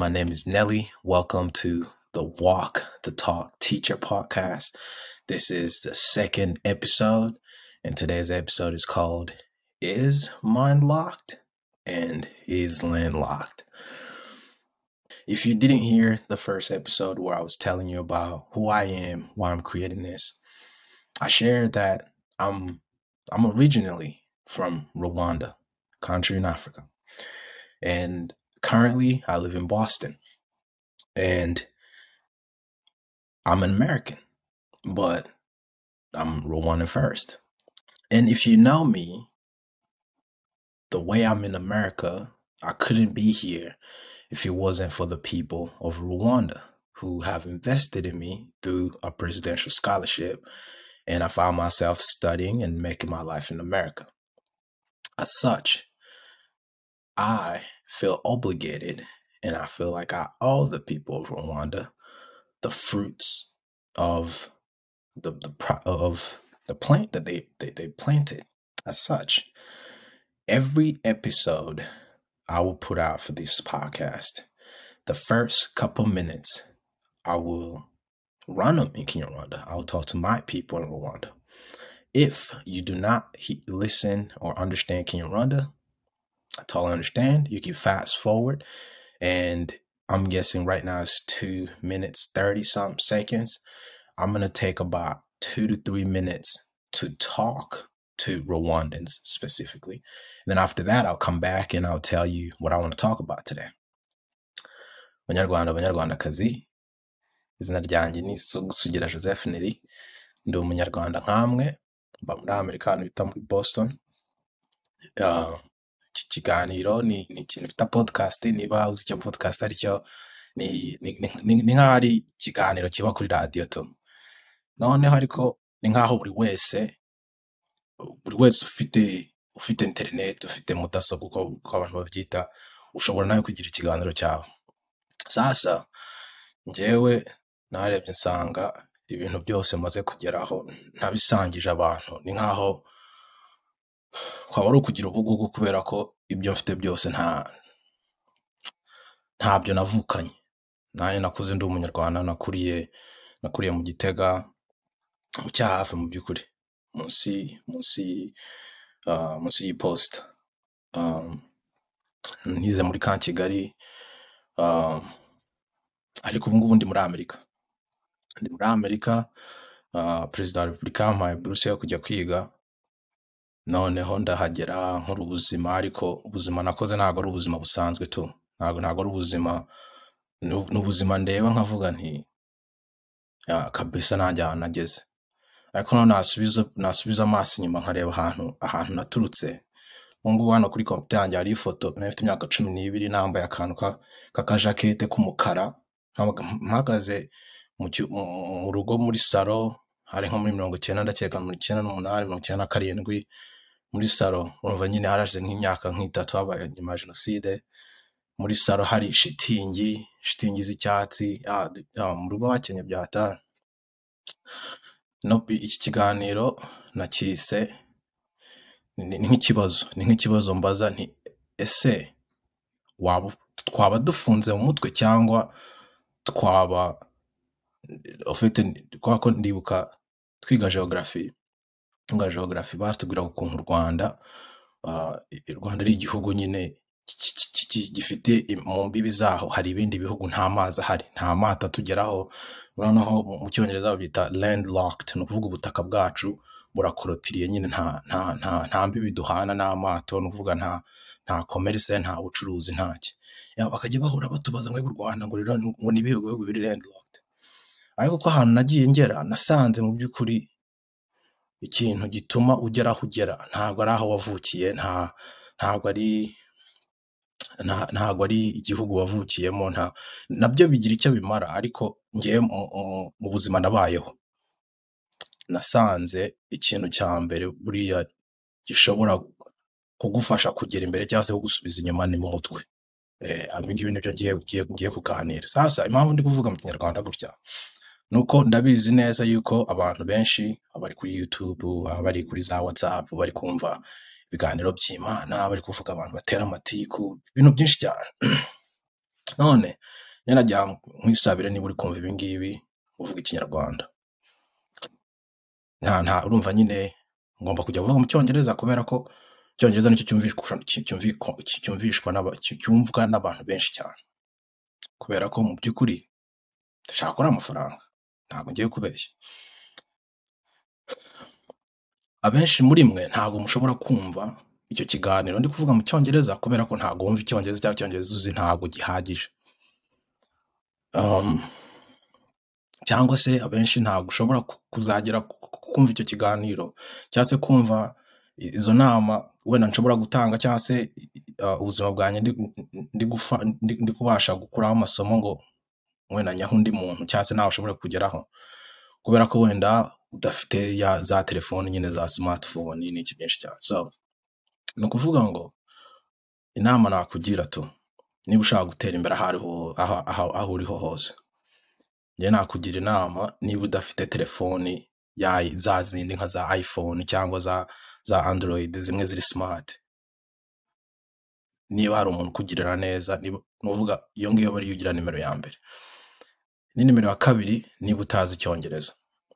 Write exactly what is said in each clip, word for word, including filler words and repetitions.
My name is Nelly. Welcome to the Walk the Talk Teacher podcast. This is the second episode, and today's episode is called Is Mind Locked and Is Land Locked? If you didn't hear the first episode where I was telling you about who I am, why I'm creating this, I shared that I'm I'm originally from Rwanda, country in Africa. And currently I live in Boston. And I'm an American, but I'm Rwandan first. And if you know me, the way I'm in America, I couldn't be here if it wasn't for the people of Rwanda who have invested in me through a presidential scholarship. And I found myself studying and making my life in America. As such, I feel obligated and I feel like I owe the people of Rwanda the fruits of the, the of the plant that they, they they planted. As such, every episode I will put out for this podcast, the first couple minutes I will run them in Kinyarwanda. I will talk to my people in Rwanda. If you do not he- listen or understand Kinyarwanda, I totally understand. You can fast forward, and I'm guessing right now it's two minutes, thirty something seconds. I'm going to take about two to three minutes to talk to Rwandans specifically. And then after that, I'll come back and I'll tell you what I want to talk about today. Banyarwanda, Banyarwandakazi, izina ryanjye ni Sugira Joseph Neri. Ndi umunyarwanda nkamwe, mba muri Amerika hano bita muri Boston. Uh, iki kiganiro ni ni ikintu bita podcast. Niba uzi icyo podcast ari cyo, ni ni ni ni nk'aho ari ikiganiro kiba kuri radio to. Noneho ariko ni nk'aho buri wese buri wese ufite ufite internet, ufite mudasobwa uko uko abantu babyita, ushobora nawe kugira ikiganiro cyawe. Sasa njyewe narebye nsanga ibintu byose maze kugeraho ntabisangije abantu. Ni nk'aho kwaba ari ukugira ubugugu kubera ko ibyo mfite byose nta ntabyo navukanye. Nanjye nakuze ndi umunyarwanda, nakuriye nakuriye mu Gitega, mu cyahafi mu by'ukuri, munsi munsi uh, munsi y'iposita. Um, nize muri ka Kigali, um, ariko ubu ngubu ndi muri Amerika. Ndi muri Amerika, uh, Perezida wa Repubulika yampaye buruse yo kujya kwiga. Noneho ndahagera nkora ubuzima, ariko ubuzima nakoze ntabwo ari ubuzima busanzwe tu. Ntabwo ntabwo ari ubuzima, ni ni ubuzima ndeba nkavuga nti ya kabisa nanjye ahantu nageze. Ariko noneho nasubiza nasubiza amaso inyuma nkareba ahantu ahantu naturutse. Ubu ngubu hano kuri computer yanjye hari ifoto nari mfite imyaka cumi n'ibiri, nambaye akantu ka kakajakete k'umukara, nkabaga mpagaze mu cyu- mu mu rugo muri salo, hari nko muri mirongo icyenda ndakeka muri icyenda n'umunani mirongo icyenda na karindwi, muri salo. Urumva nyine harashize nk'imyaka nk'itatu habaye nyuma ya jenoside. Muri salo hari shitingi shitingi z'icyatsi, ah, d- ah, mu rugo hakenye byata. No, iki kiganiro nakise ni ni nk'ikibazo ni nk'ikibazo mbaza nti ese waba twaba dufunze mu mutwe cyangwa twaba ufite. Kubera ko ndibuka twiga geography twiga geography batubwira ukuntu u Rwanda, uh, i Rwanda ari igihugu nyine ki- ki- ki- ki- gifite im- mu mbibi zaho hari ibindi bihugu nta mazi ahari, nta mato atugeraho. Noneho mu mu cyongereza babyita landlocked, ni ukuvuga ubutaka bwacu burakorotiriye nyine, nta nta nta nta mbibi duhana n'amato, ni ukuvuga nta nta commerce, nta bucuruzi, ntaki. Ya, bakajya bahora batubaza ngo u Rwanda ngo rero ngo ni ibihugu bihugu biri landlocked. Ariko ko ahantu nagiye ngera nasanze mu by'ukuri ikintu gituma ugera aho ugera ntabwo ari aho wavukiye, nta ntabwo ari nta- ntabwo ari igihugu wavukiyemo, nta nabyo bigira icyo bimara. Ariko ngewe mu mu- mu buzima nabayeho nasanze ikintu cya mbere buriya gishobora kugufasha kugera imbere cyangwa se kugusubiza inyuma ni mu mutwe. Eh, ibi ngibi nibyo ngiye ngiye ngiye kuganira. Sasa impamvu ndi kuvuga mu Kinyarwanda gutya nuko ndabizi neza yuko abantu benshi abari kuri YouTube, abari kuri za WhatsApp, bari kumva ibiganiro by'Imana, bari kuvuga abantu batera amatiku, ibintu byinshi cyane. none njye nagira ngo nkwisabire niba uri kumva ibi ngibi uvuga ikinyarwanda. nta nta urumva nyine ngomba kujya kuvuga mu cyongereza kubera ko icyongereza nicyo cyumvishwa cyumvikwa- cyumvishwa n'aba- cyumvwa n'abantu benshi cyane, kubera ko mu by'ukuri ndashaka gukora amafaranga, ntabwo ngiye kubeshya. Abenshi muri mwe ntabwo mushobora kumva icyo kiganiro ndi kuvuga mu cyongereza kubera ko ntabwo wumva icyongereza, cyangwa icyongereza uzi ntabwo gihagije. Um, cyangwa se abenshi ntabwo ushobora ku- kuzagera ku- ku- kumva icyo kiganiro, cyangwa se kumva i- izo nama wenda nshobora gutanga, cyangwa se uh, ubuzima bwanjye ndi, ndi, gufa, ndi, ndi kubasha gukuraho amasomo ngo wenda nyaho undi muntu, cyangwa se nawe ushobora kugeraho, kubera ko wenda udafite ya za telefoni nyine za smartphone n'iki byinshi cyane. So ni ukuvuga ngo inama nakugira tu, niba ushaka gutera imbere aho ariho aho, aho, aho uriho hose, njye nakugira inama, niba udafite telefoni ya za zindi nka za iPhone cyangwa za za Android zimwe ziri smart, niba hari umuntu ukugirira neza, niba nuvuga iyo ngiyo bari ugira nimero ya mbere. Ni nimero ya kabiri, niba utazi icyongereza,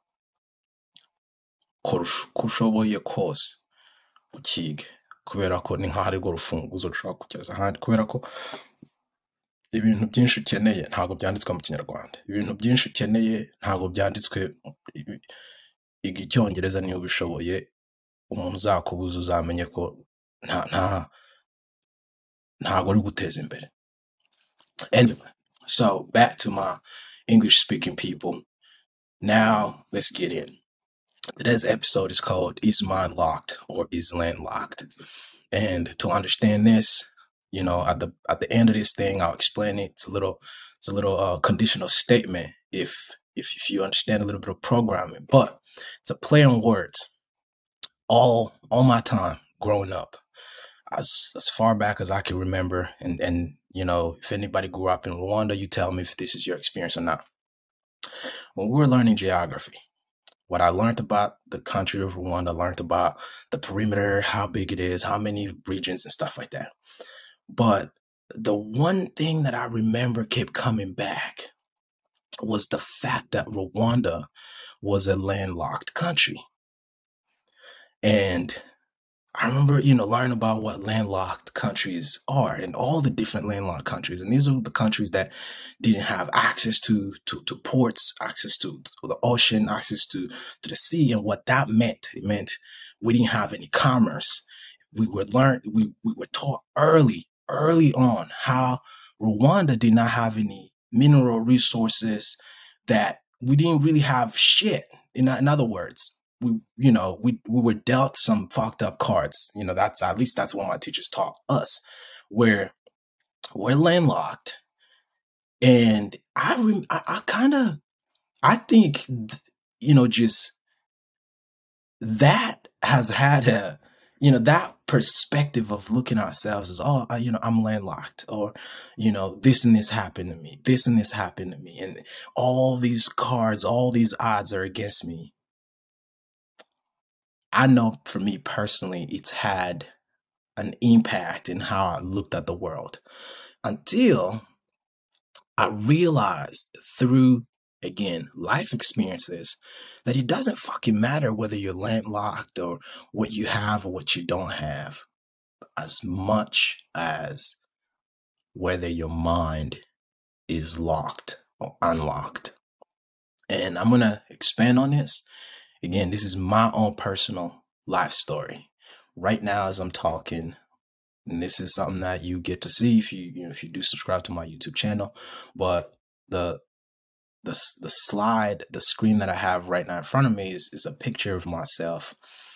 kora uko ushoboye kose ukige, kubera ko ni nk'aho ari rwo rufunguzo rushobora kugeza ahandi, kubera ko ibintu byinshi ukeneye ntabwo byanditswe mu kinyarwanda, ibintu byinshi ukeneye ntabwo byanditswe. ibi- Iga icyongereza niba ubishoboye, umuntu uzakubuza uzamenye ko nta nta ntabwo ari guteza imbere. Anyway, so back to my English speaking people. Now let's get in. Today's episode is called Is Mine Locked or Is Land Locked? And to understand this, you know, at the at the end of this thing, I'll explain it. It's a little it's a little uh, conditional statement if if if you understand a little bit of programming, but it's a play on words. All all my time growing up, as as far back as I can remember, and and you know, if anybody grew up in Rwanda, you tell me if this is your experience or not. When we were learning geography, what I learned about the country of Rwanda, I learned about the perimeter, how big it is, how many regions and stuff like that. But the one thing that I remember kept coming back was the fact that Rwanda was a landlocked country. And I remember, you know, learning about what landlocked countries are and all the different landlocked countries. And these are the countries that didn't have access to to, to ports, access to, to the ocean, access to, to the sea. And what that meant, it meant we didn't have any commerce. We were learned, we, we were taught early, early on how Rwanda did not have any mineral resources, that we didn't really have shit. In, in other words, we, you know, we, we were dealt some fucked up cards. You know, that's, at least that's what my teachers taught us, where we're landlocked. And I, rem- I, I kind of, I think, you know, just that has had a, you know, that perspective of looking at ourselves as, oh, I, you know, I'm landlocked, or, you know, this and this happened to me, this and this happened to me, and all these cards, all these odds are against me. I know for me personally, it's had an impact in how I looked at the world, until I realized through, again, life experiences, that it doesn't fucking matter whether you're landlocked or what you have or what you don't have, as much as whether your mind is locked or unlocked. And I'm going to expand on this. Again, this is my own personal life story. Right now, as I'm talking, and this is something that you get to see if you, you know, if you do subscribe to my YouTube channel, but the the the slide, the screen that I have right now in front of me is, is a picture of myself.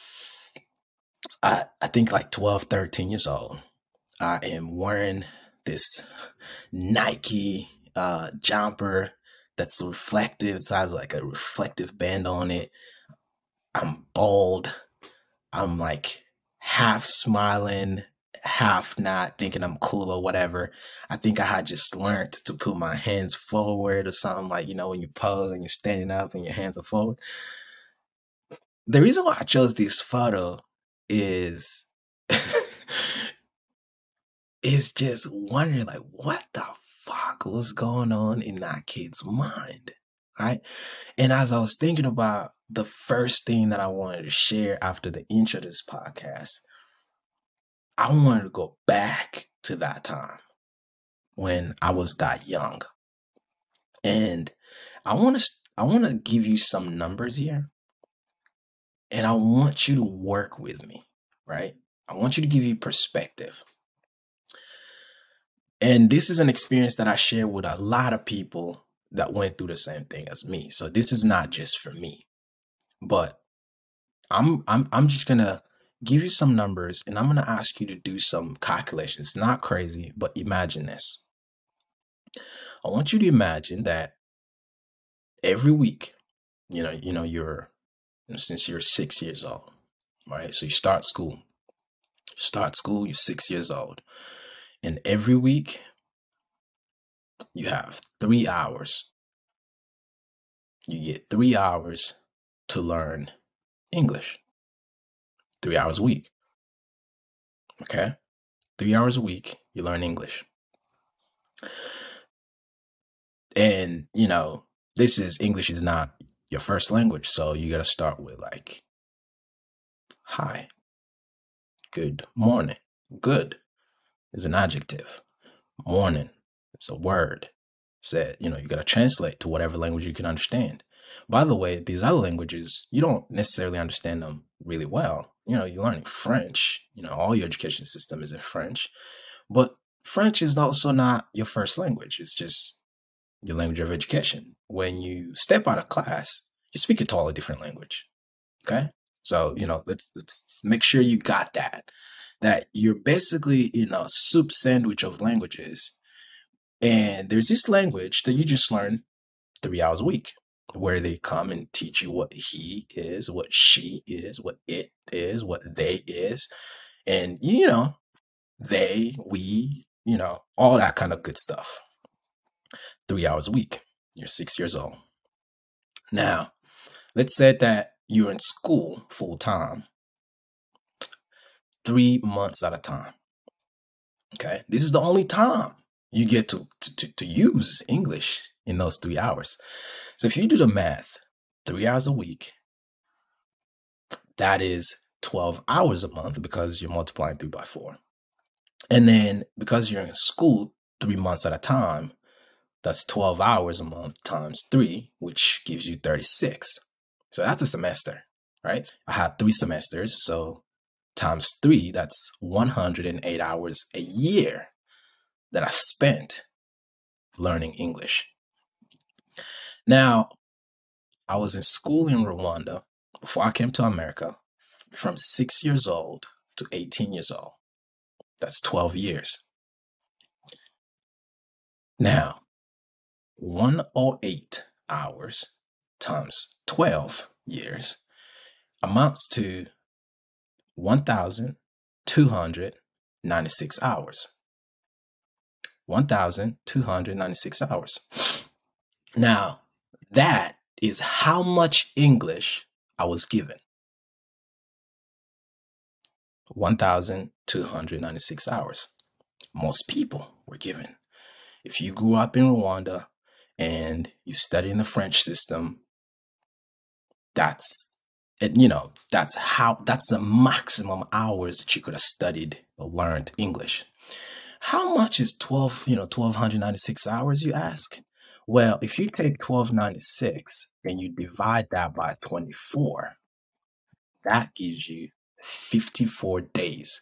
I, I think like twelve, thirteen years old. I am wearing this Nike uh, jumper that's reflective. It has like a reflective band on it. I'm bald. I'm like half smiling, half not, thinking I'm cool or whatever. I think I had just learned to put my hands forward or something, like, you know, when you pose and you're standing up and your hands are forward. The reason why I chose this photo is is just wondering, like, what the fuck was going on in that kid's mind? Right? And as I was thinking about the first thing that I wanted to share after the intro to this podcast, I wanted to go back to that time when I was that young. And I want to I want to give you some numbers here. And I want you to work with me, right? I want you to give you perspective. And this is an experience that I share with a lot of people that went through the same thing as me. So this is not just for me. But I'm I'm I'm just gonna give you some numbers and I'm gonna ask you to do some calculations. Not crazy, but imagine this. I want you to imagine that every week, you know, you know, you're since you're six years old, right? So you start school. Start school, you're six years old. And every week you have three hours. You get three hours to learn English. Three hours a week. Okay? Three hours a week, you learn English. And, you know, this is English is not your first language. So you got to start with like, hi, good morning. Good is an adjective. Morning is a word. Said, you know, you got to translate to whatever language you can understand. By the way, these other languages, you don't necessarily understand them really well. You know, you're learning French. You know, all your education system is in French. But French is also not your first language. It's just your language of education. When you step out of class, you speak a totally different language. Okay? So, you know, let's let's make sure you got that. That you're basically in a soup sandwich of languages. And there's this language that you just learn three hours a week, where they come and teach you what he is, what she is, what it is, what they is. And, you know, they, we, you know, all that kind of good stuff. Three hours a week. You're six years old. Now, let's say that you're in school full time, three months at a time. Okay. This is the only time you get to, to, to use English in those three hours. So if you do the math, three hours a week, that is twelve hours a month because you're multiplying three by four. And then because you're in school three months at a time, that's twelve hours a month times three, which gives you thirty-six. So that's a semester, right? I had three semesters. So times three, that's one hundred eight hours a year that I spent learning English. Now, I was in school in Rwanda before I came to America from six years old to eighteen years old. That's twelve years. Now, one hundred eight hours times twelve years amounts to one thousand two hundred ninety-six hours. one thousand two hundred ninety-six hours. Now, that is how much English I was given. one thousand two hundred ninety-six hours. Most people were given. If you grew up in Rwanda and you study in the French system, that's, you know, that's how, that's the maximum hours that you could have studied or learned English. How much is twelve, you know, twelve ninety-six hours, you ask? Well, if you take twelve ninety-six and you divide that by twenty-four, that gives you fifty-four days,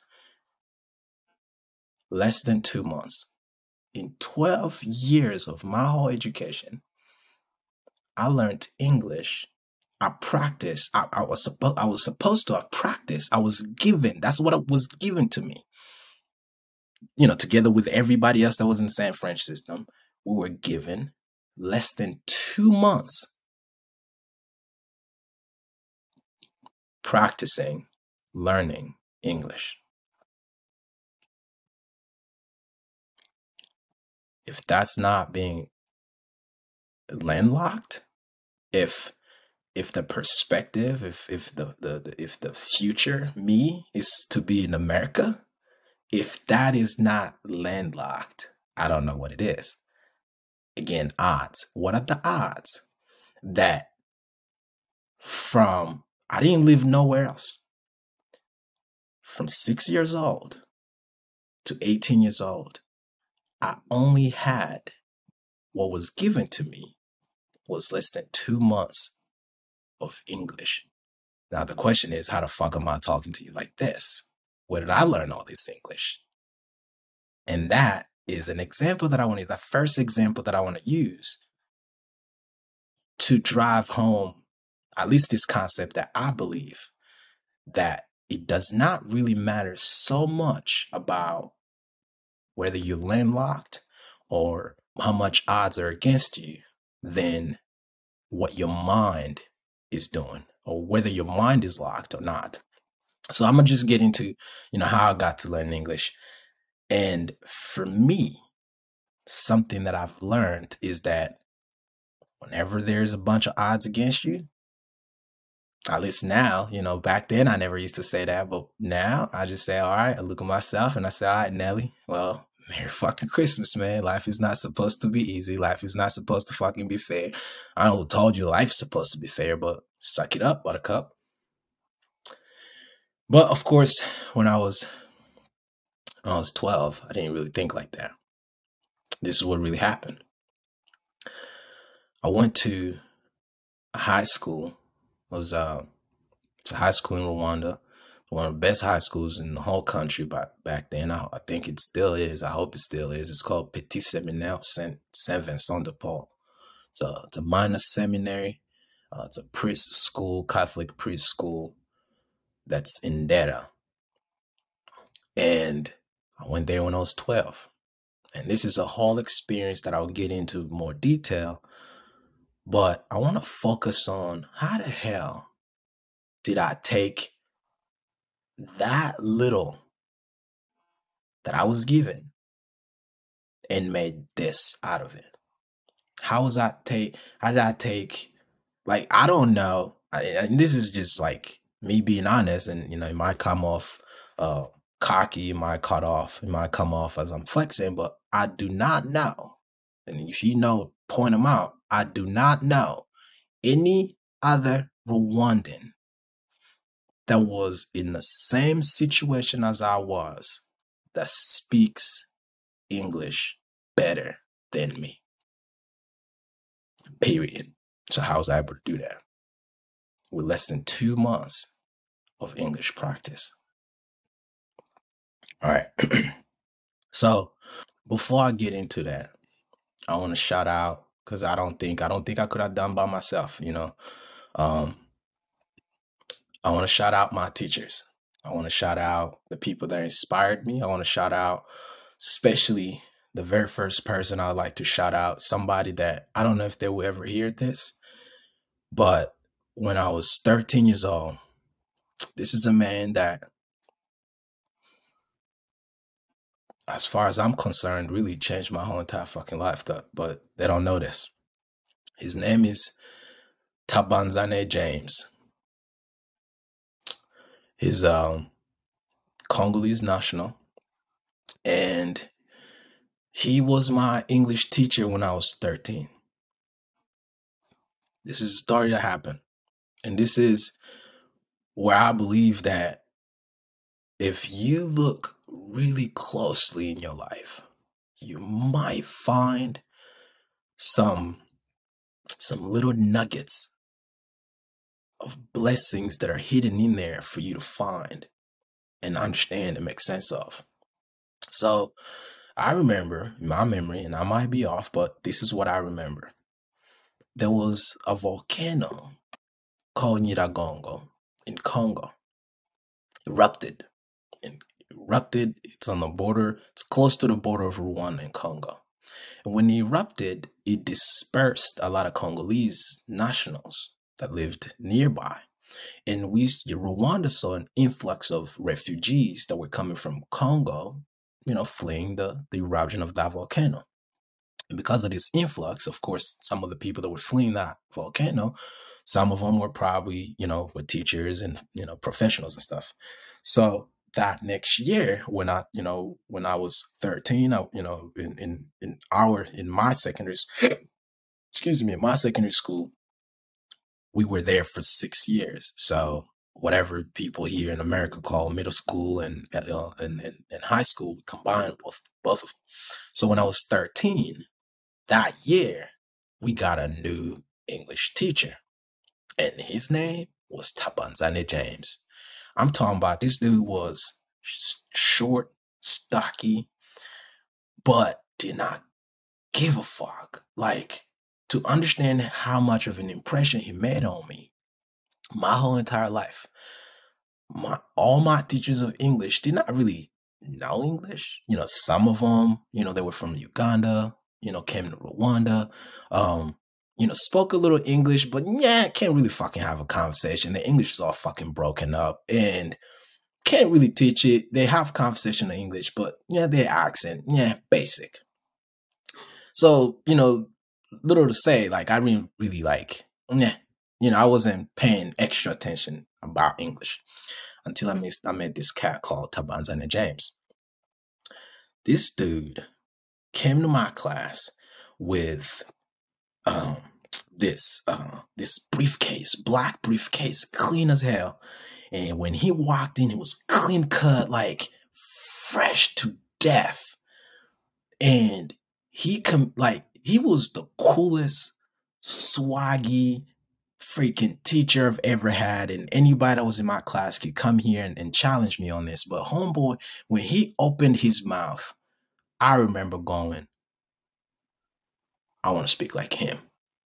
less than two months. In twelve years of my whole education, I learned English. I practiced. I, I was supposed. I was supposed to have practiced. I was given. That's what was given to me. You know, together with everybody else that was in the same French system, we were given less than two months practicing, learning English. If that's not being landlocked, if if the perspective, if if the, the, the if the future me is to be in America, if that is not landlocked, I don't know what it is. Again, odds. What are the odds that from, I didn't live nowhere else, from six years old to eighteen years old, I only had what was given to me was less than two months of English. Now, the question is, how the fuck am I talking to you like this? Where did I learn all this English? And that is an example that I want to use, the first example that I want to use to drive home at least this concept that I believe that it does not really matter so much about whether you're landlocked or how much odds are against you than what your mind is doing or whether your mind is locked or not. So I'm gonna just get into, you know, how I got to learn English. And for me, something that I've learned is that whenever there's a bunch of odds against you, at least now, you know, back then I never used to say that, but now I just say, all right, I look at myself and I say, all right, Nelly, well, Merry fucking Christmas, man. Life is not supposed to be easy. Life is not supposed to fucking be fair. I don't know who told you life's supposed to be fair, but suck it up, buttercup. But of course, when I was when I was twelve, I didn't really think like that. This is what really happened. I went to a high school. It was uh, it's a high school in Rwanda, one of the best high schools in the whole country back back then. I, I think it still is. I hope it still is. It's called Petit Séminaire Saint Saint Vincent de Paul. It's a it's a minor seminary. Uh, it's a priest school, Catholic priest school that's in Dera. And I went there when I was twelve. And this is a whole experience that I'll get into more detail. But I want to focus on how the hell did I take that little that I was given and made this out of it? How was I take? How did I take? Like, I don't know. I, and this is just like me being honest, and you know, it might come off uh, cocky, it might cut off, it might come off as I'm flexing, but I do not know. And if you know, point them out. I do not know any other Rwandan that was in the same situation as I was that speaks English better than me. Period. So how was I able to do that? With less than two months of English practice. All right. So before I get into that, I want to shout out, because I don't think I don't think I could have done by myself, you know. Um, I want to shout out my teachers. I want to shout out the people that inspired me. I want to shout out especially the very first person I'd like to shout out, somebody that I don't know if they will ever hear this, but when I was thirteen years old, this is a man that, as far as I'm concerned, really changed my whole entire fucking life, but they don't know this. His name is Tabanzane James. He's um, Congolese national, and he was my English teacher when I was thirteen. This is a story that happened, and this is where I believe that if you look really closely in your life, you might find some some little nuggets of blessings that are hidden in there for you to find and understand and make sense of. So I remember, in my memory, and I might be off, but this is what I remember. There was a volcano called Nyiragongo in Congo. Erupted. And erupted, it's on the border, it's close to the border of Rwanda and Congo. And when it erupted, it dispersed a lot of Congolese nationals that lived nearby. And we, Rwanda saw an influx of refugees that were coming from Congo, you know, fleeing the, the eruption of that volcano. And because of this influx, of course, some of the people that were fleeing that volcano, some of them were probably, you know, were teachers and, you know, professionals and stuff. So that next year, when I, you know, when I was thirteen, I, you know, in in in our in my secondary, excuse me, in my secondary school, we were there for six years. So whatever people here in America call middle school and uh, and, and, and high school, we combined both both of them. So when I was thirteen, that year, we got a new English teacher, and his name was Tabanzane James. I'm talking about this dude was sh- short, stocky, but did not give a fuck. Like, to understand how much of an impression he made on me, my whole entire life, my all my teachers of English did not really know English. You know, some of them, you know, they were from Uganda, you know, came to Rwanda, um, you know, spoke a little English, but yeah, can't really fucking have a conversation. The English is all fucking broken up and can't really teach it. They have conversation in English, but yeah, their accent, yeah, basic. So, you know, little to say, like I didn't really like, yeah, you know, I wasn't paying extra attention about English until I met, I met this cat called Tabanzana James. This dude came to my class with um this uh this briefcase, black briefcase, clean as hell. And when he walked in, he was clean cut, like fresh to death. And he come like he was the coolest, swaggy, freaking teacher I've ever had. And anybody that was in my class could come here and, and challenge me on this. But homeboy, when he opened his mouth, I remember going, I want to speak like him.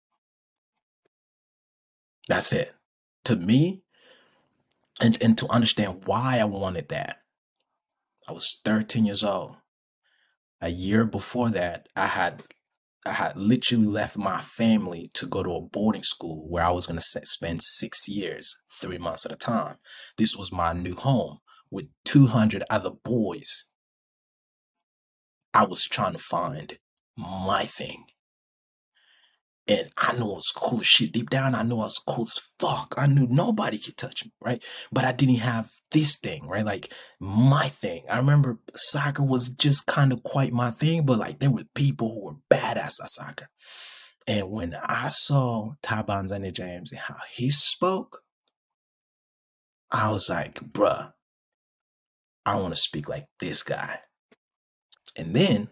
That's it. To me, and, and to understand why I wanted that, I was thirteen years old. A year before that, I had I had literally left my family to go to a boarding school where I was going to spend six years, three months at a time. This was my new home with two hundred other boys. I was trying to find my thing. And I knew I was cool as shit. Deep down, I knew I was cool as fuck. I knew nobody could touch me, right? But I didn't have this thing, right? Like my thing. I remember soccer was just kind of quite my thing, but like there were people who were badass at soccer. And when I saw Tabanzane James and how he spoke, I was like, bruh, I want to speak like this guy. And then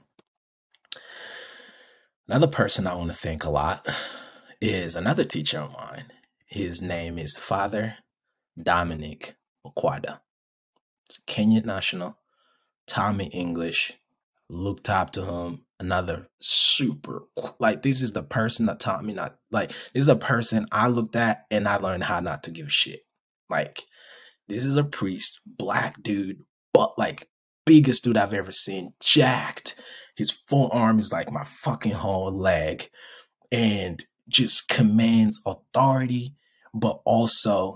another person I want to thank a lot is another teacher of mine. His name is Father Dominic Okwada. It's a Kenyan national, taught me English, looked up to him. Another super, like, this is the person that taught me not, like, this is a person I looked at and I learned how not to give a shit. Like, this is a priest, black dude, but like, biggest dude I've ever seen, jacked. His forearm is like my fucking whole leg and just commands authority, but also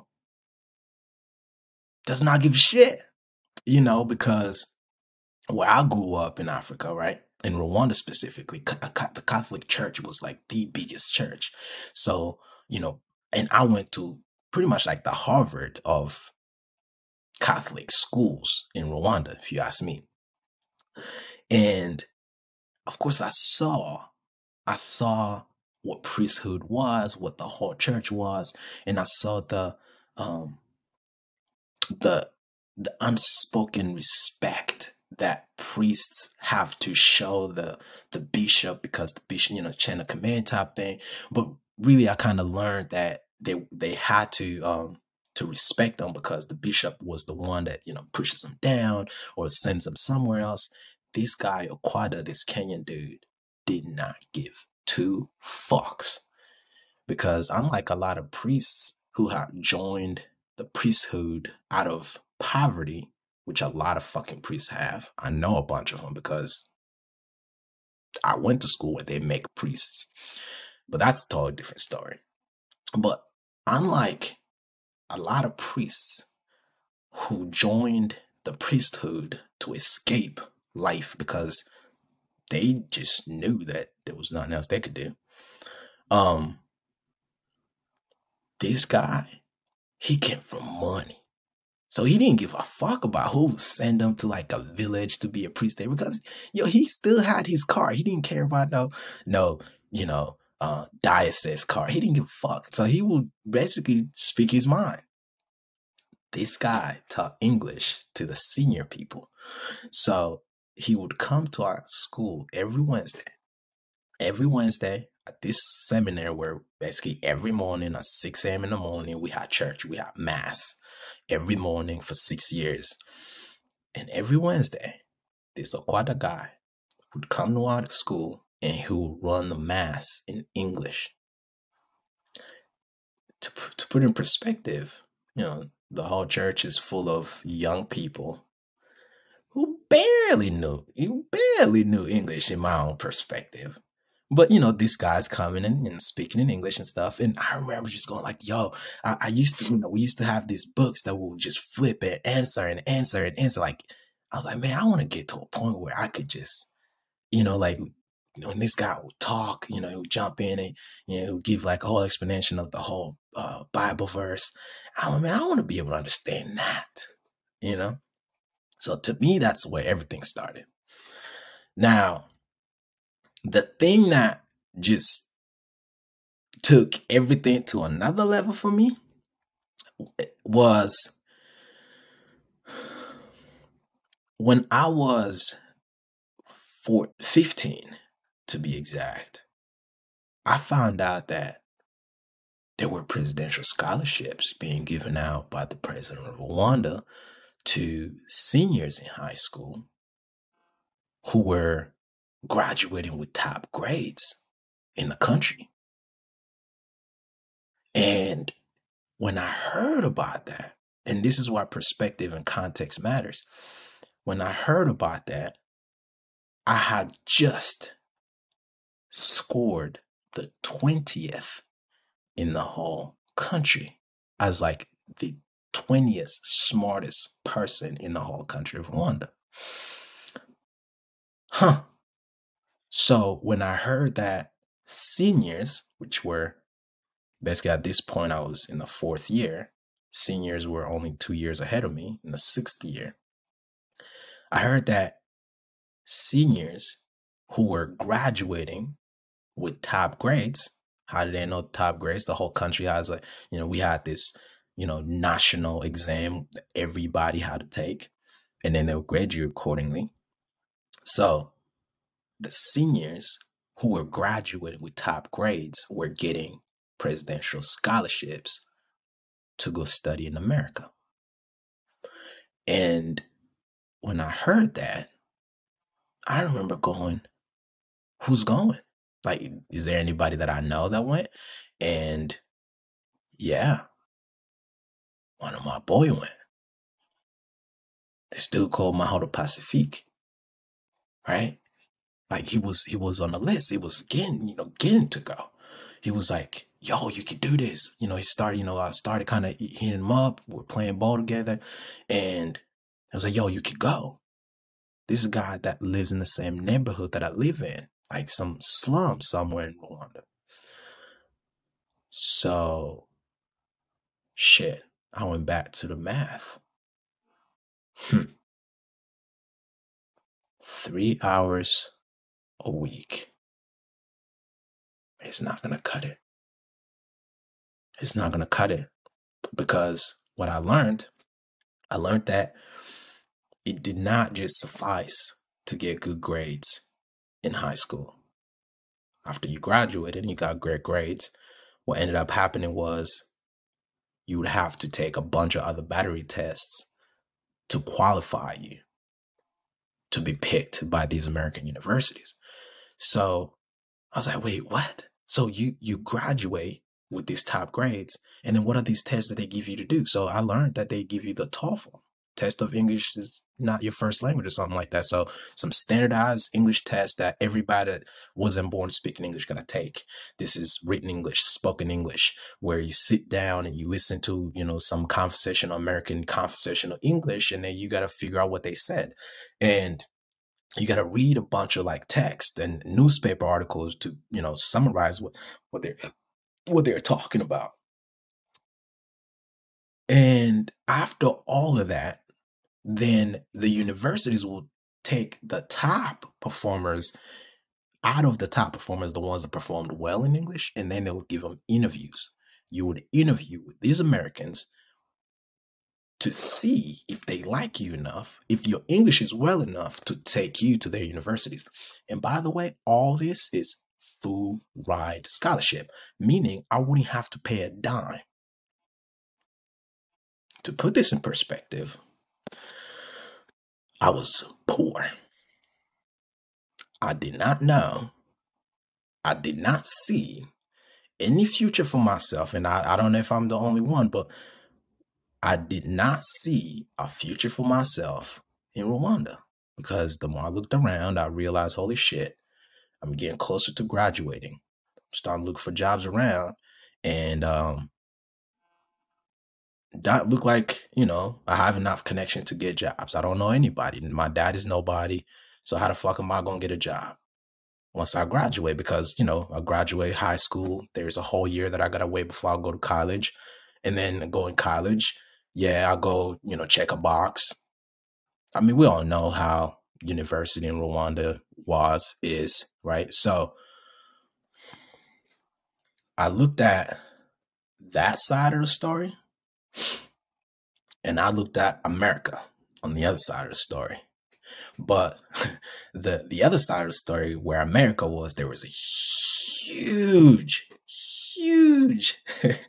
does not give a shit, you know, because where I grew up in Africa, right? In Rwanda specifically, the Catholic Church was like the biggest church. So, you know, and I went to pretty much like the Harvard of Catholic schools in Rwanda, if you ask me. And of course, I saw, I saw what priesthood was, what the whole church was, and I saw the, um, the, the unspoken respect that priests have to show the the bishop, because the bishop, you know, chain of command type thing. But really, I kind of learned that they they had to um to respect them because the bishop was the one that, you know, pushes them down or sends them somewhere else. This guy Okwada, this Kenyan dude, did not give two fucks, because unlike a lot of priests who have joined the priesthood out of poverty, which a lot of fucking priests have. I know a bunch of them because I went to school where they make priests, but that's a totally different story. But unlike a lot of priests who joined the priesthood to escape life because they just knew that there was nothing else they could do, um, this guy, he came from money. So he didn't give a fuck about who send him to like a village to be a priest there because yo, he still had his car. He didn't care about no, no, you know, uh diocese car. He didn't give a fuck. So he would basically speak his mind. This guy taught English to the senior people. So he would come to our school every Wednesday. Every Wednesday at this seminary where basically every morning at six a.m. in the morning, we had church, we had mass every morning for six years. And every Wednesday, this Okwada guy would come to our school and he would run the mass in English. To, to put in perspective, you know, the whole church is full of young people who barely knew, who barely knew English in my own perspective. But you know, this guy's coming in and speaking in English and stuff. And I remember just going like, yo, I, I used to, you know, we used to have these books that would just flip and answer and answer and answer. Like, I was like, man, I want to get to a point where I could just, you know, like, you know, when this guy would talk, you know, he would jump in and, you know, he would give like a whole explanation of the whole uh, Bible verse. I mean, I want to be able to understand that, you know? So to me, that's where everything started. Now, the thing that just took everything to another level for me was when I was four, fifteen, to be exact. I found out that there were presidential scholarships being given out by the president of Rwanda to seniors in high school who were graduating with top grades in the country. And when I heard about that, and this is why perspective and context matters. When I heard about that, I had just scored the twentieth in the whole country as like the twentieth smartest person in the whole country of Rwanda. Huh. So when I heard that seniors, which were basically at this point, I was in the fourth year, seniors were only two years ahead of me in the sixth year. I heard that seniors who were graduating with top grades, how did they know top grades? The whole country has like, you know, we had this, you know, national exam that everybody had to take, and then they would grade you accordingly. So the seniors who were graduating with top grades were getting presidential scholarships to go study in America. And when I heard that, I remember going, who's going? Like, is there anybody that I know that went? And yeah, one of my boy went. This dude called Mahalo Pacifique, right? Like he was he was on the list. He was getting, you know, getting to go. He was like, yo, you could do this. You know, he started, you know, I started kind of hitting him up. We're playing ball together. And I was like, yo, you could go. This is a guy that lives in the same neighborhood that I live in, like some slum somewhere in Rwanda. So, shit, I went back to the math. Hmm. Three hours a week. It's not going to cut it. It's not going to cut it because what I learned, I learned that it did not just suffice to get good grades in high school. After you graduated and you got great grades, what ended up happening was you would have to take a bunch of other battery tests to qualify you to be picked by these American universities. So I was like, wait, what? So you you graduate with these top grades, and then what are these tests that they give you to do? So I learned that they give you the TOEFL test of English is not your first language or something like that. So some standardized English tests that everybody that wasn't born speaking English gonna take. This is written English, spoken English, where you sit down and you listen to, you know, some conversational American conversational English, and then you gotta figure out what they said. And you got to read a bunch of like text and newspaper articles to, you know, summarize what, what they're what they're talking about. And after all of that, then the universities will take the top performers out of the top performers, the ones that performed well in English, and then they would give them interviews. You would interview with these Americans to see if they like you enough, if your English is well enough to take you to their universities. And by the way, all this is full ride scholarship, meaning I wouldn't have to pay a dime. To put this in perspective, I was poor. I did not know, I did not see any future for myself. And I, I don't know if I'm the only one, but I did not see a future for myself in Rwanda, because the more I looked around, I realized, holy shit, I'm getting closer to graduating. I'm starting to look for jobs around, and um, that look like, you know, I have enough connection to get jobs. I don't know anybody. My dad is nobody. So how the fuck am I going to get a job once I graduate? Because, you know, I graduate high school. There's a whole year that I got to wait before I go to college. And then go in college. Yeah, I'll go, you know, check a box. I mean, we all know how university in Rwanda was, is, right? So I looked at that side of the story, and I looked at America on the other side of the story. But the the other side of the story, where America was, there was a huge, huge,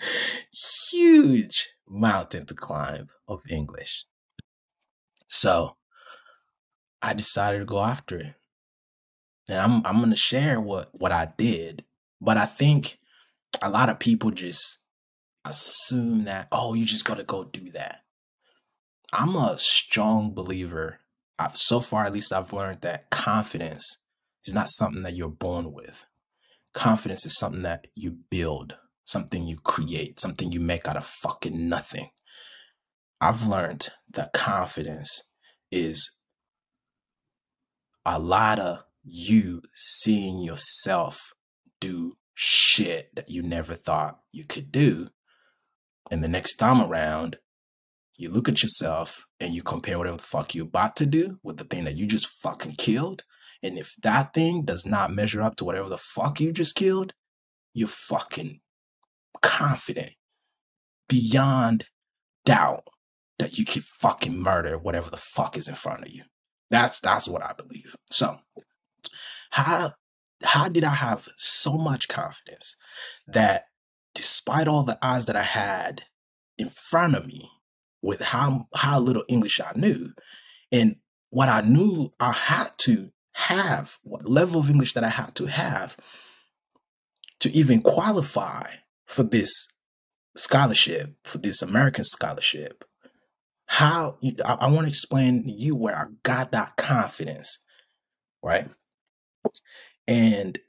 huge mountain to climb of English. So I decided to go after it. And I'm I'm gonna share what, what I did. But I think a lot of people just assume that, oh, you just gotta go do that. I'm a strong believer. I've, so far, at least I've learned that confidence is not something that you're born with. Confidence is something that you build, something you create, something you make out of fucking nothing. I've learned that confidence is a lot of you seeing yourself do shit that you never thought you could do. And the next time around, you look at yourself and you compare whatever the fuck you're about to do with the thing that you just fucking killed. And if that thing does not measure up to whatever the fuck you just killed, you're fucking confident beyond doubt that you can fucking murder whatever the fuck is in front of you. That's that's what I believe. So how how did I have so much confidence that despite all the odds that I had in front of me, with how how little English I knew, and what I knew I had to have, what level of English that I had to have to even qualify for this scholarship, for this American scholarship. How I, I want to explain to you where I got that confidence, right? And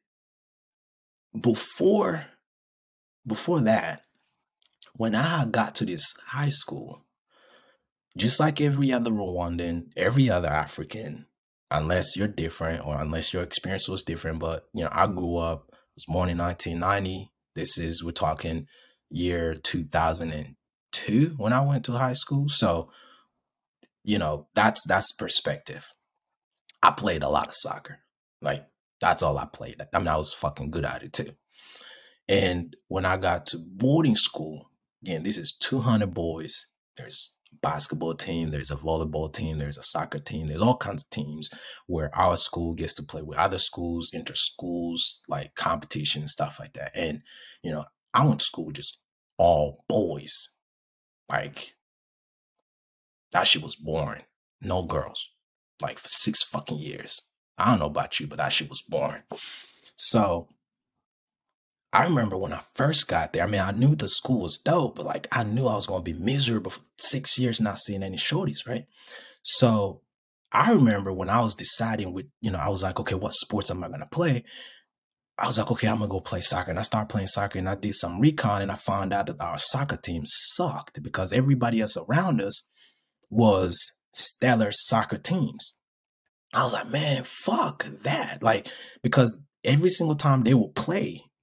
before before that, when I got to this high school, just like every other Rwandan, every other African, unless you're different or unless your experience was different, but you know, I grew up, I was born in nineteen ninety. This is, we're talking year two thousand two when I went to high school. So, you know, that's that's perspective. I played a lot of soccer. Like, that's all I played. I mean, I was fucking good at it too. And when I got to boarding school, again, this is two hundred boys. There's a basketball team, there's a volleyball team, there's a soccer team, there's all kinds of teams where our school gets to play with other schools, inter schools, like competition and stuff like that. And, you know, I went to school with just all boys. Like, that shit was boring. No girls. Like, for six fucking years. I don't know about you, but that shit was boring. So I remember when I first got there, I mean, I knew the school was dope, but like, I knew I was going to be miserable for six years not seeing any shorties, right? So I remember when I was deciding with, you know, I was like, okay, what sports am I going to play? I was like, okay, I'm going to go play soccer. And I started playing soccer, and I did some recon, and I found out that our soccer team sucked because everybody else around us was stellar soccer teams. I was like, man, fuck that. Like, because every single time they would play,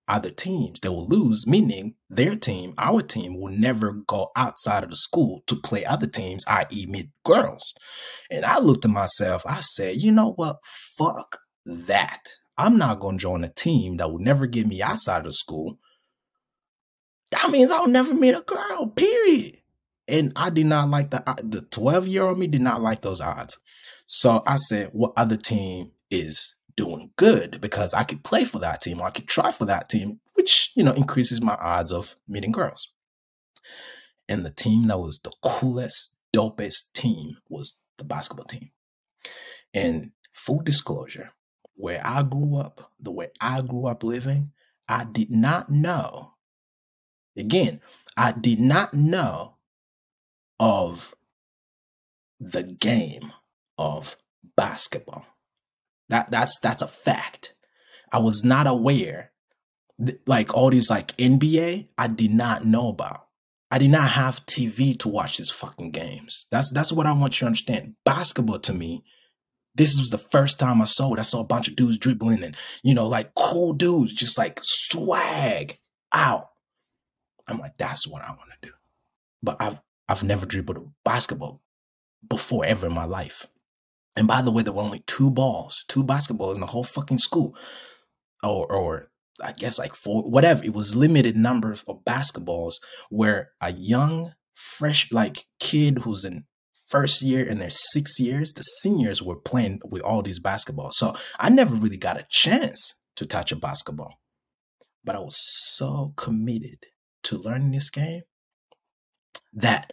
other teams. They will lose, meaning their team, our team, will never go outside of the school to play other teams, that is meet girls. And I looked at myself, I said, you know what? Fuck that. I'm not going to join a team that will never get me outside of the school. That means I'll never meet a girl, period. And I did not like the the twelve year old me did not like those odds. So I said, what other team is doing good? Because I could play for that team, or I could try for that team, which, you know, increases my odds of meeting girls. And the team that was the coolest, dopest team was the basketball team. And full disclosure, where I grew up, the way I grew up living, I did not know. Again, I did not know of the game of basketball. That that's that's a fact. I was not aware, like all these like N B A, I did not know about. I did not have T V to watch these fucking games. That's that's what I want you to understand. Basketball to me, this was the first time I saw it. I saw a bunch of dudes dribbling and, you know, like cool dudes, just like swag out. I'm like, that's what I want to do. But I've I've never dribbled a basketball before ever in my life. And by the way, there were only two balls, two basketballs in the whole fucking school. Or or I guess like four, whatever. It was limited number of basketballs where a young, fresh like kid who's in first year in their six years, the seniors were playing with all these basketballs. So I never really got a chance to touch a basketball. But I was so committed to learning this game that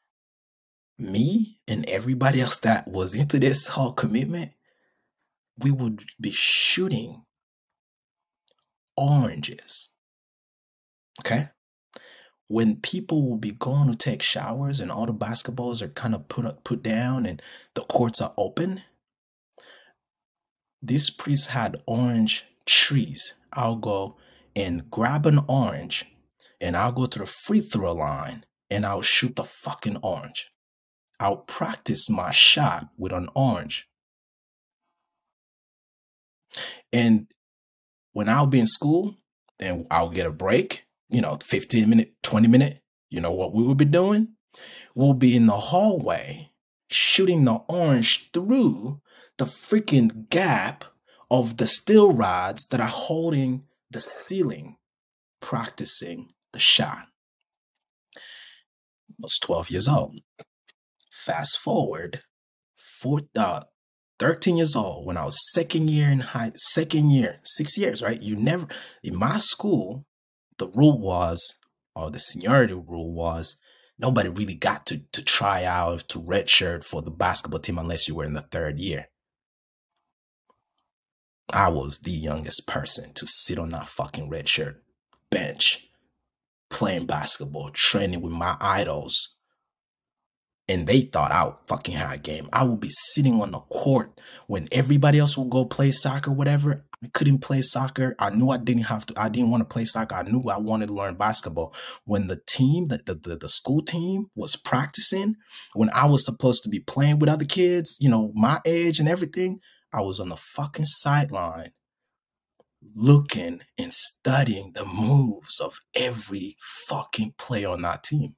me and everybody else that was into this whole commitment, we would be shooting oranges. Okay? When people will be going to take showers and all the basketballs are kind of put up, put down and the courts are open, this priest had orange trees. I'll go and grab an orange and I'll go to the free throw line and I'll shoot the fucking orange. I'll practice my shot with an orange. And when I'll be in school and I'll get a break, you know, fifteen minute, twenty minute, you know what we will be doing? We'll be in the hallway shooting the orange through the freaking gap of the steel rods that are holding the ceiling, practicing the shot. I was twelve years old. Fast forward, four, uh, thirteen years old, when I was second year in high, second year, six years, right? You never, in my school, the rule was, or the seniority rule was, nobody really got to, to try out to redshirt for the basketball team unless you were in the third year. I was the youngest person to sit on that fucking redshirt bench, playing basketball, training with my idols. And they thought I would fucking had a game. I would be sitting on the court when everybody else would go play soccer, whatever. I couldn't play soccer. I knew I didn't have to. I didn't want to play soccer. I knew I wanted to learn basketball. When the team, the, the, the school team was practicing, when I was supposed to be playing with other kids, you know, my age and everything, I was on the fucking sideline looking and studying the moves of every fucking player on that team.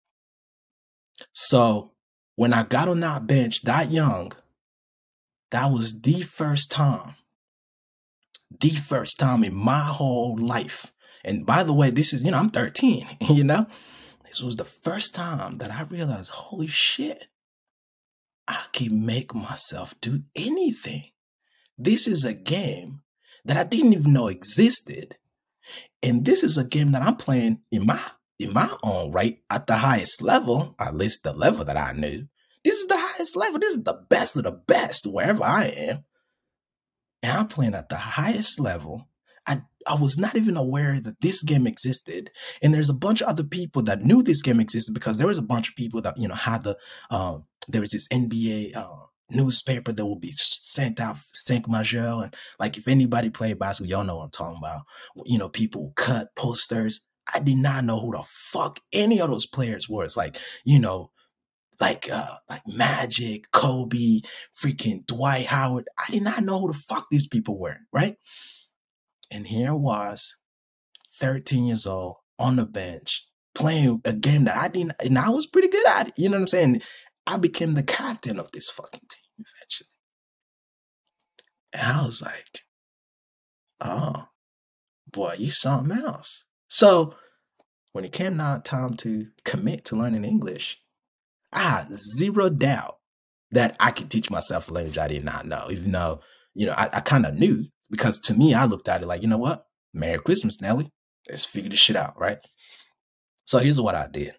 So when I got on that bench that young, that was the first time, the first time in my whole life. And by the way, this is, you know, I'm thirteen, you know, this was the first time that I realized, holy shit, I can make myself do anything. This is a game that I didn't even know existed. And this is a game that I'm playing in my in my own right at the highest level, at least the level that I knew. This is the highest level. This is the best of the best wherever I am. And I'm playing at the highest level. I, I was not even aware that this game existed. And there's a bunch of other people that knew this game existed because there was a bunch of people that, you know, had the, um, there was this N B A uh, newspaper that would be sent out, Cinq Majeur. And like, if anybody played basketball, y'all know what I'm talking about. You know, people cut posters. I did not know who the fuck any of those players were. It's like, you know, like uh like Magic, Kobe, freaking Dwight Howard. I did not know who the fuck these people were, right? And here was thirteen years old on the bench playing a game that I didn't, and I was pretty good at it. You know what I'm saying? I became the captain of this fucking team eventually. And I was like, oh, boy, you something else. So when it came now time to commit to learning English, I had zero doubt that I could teach myself a language I did not know, even though, you know, I, I kind of knew, because to me, I looked at it like, you know what? Merry Christmas, Nelly. Let's figure this shit out, right? So here's what I did.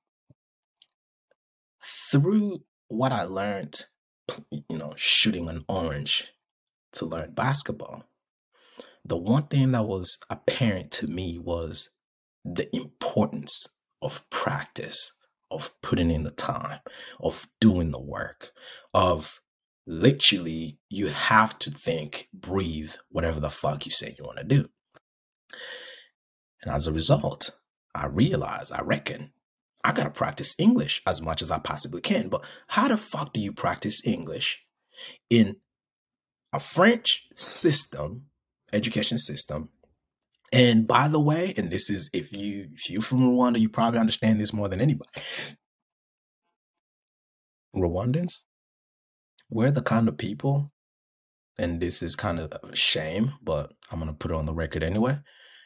Through what I learned, you know, shooting an orange to learn basketball, the one thing that was apparent to me was the importance of practice, of putting in the time, of doing the work, of literally you have to think, breathe, whatever the fuck you say you want to do. And as a result, I realized, I reckon, I gotta practice English as much as I possibly can. But how the fuck do you practice English in a French system, education system? And by the way, and this is, if you if you're from Rwanda, you probably understand this more than anybody. Rwandans, we're the kind of people, and this is kind of a shame, but I'm gonna put it on the record anyway.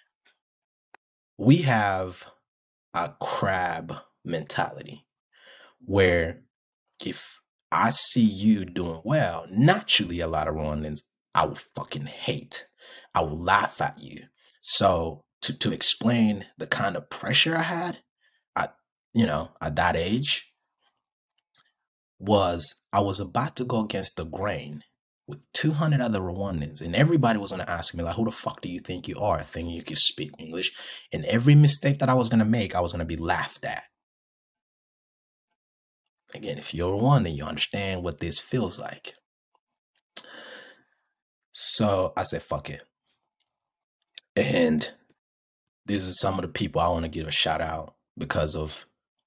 We have a crab mentality where if I see you doing well, naturally a lot of Rwandans I will fucking hate. I will laugh at you. So to, to explain the kind of pressure I had at, you know, at that age, was I was about to go against the grain with two hundred other Rwandans, and everybody was going to ask me, like, who the fuck do you think you are, thinking you can speak English? And every mistake that I was going to make, I was going to be laughed at. Again, if you're Rwandan, you understand what this feels like. So I said, fuck it. And these are some of the people I want to give a shout out because of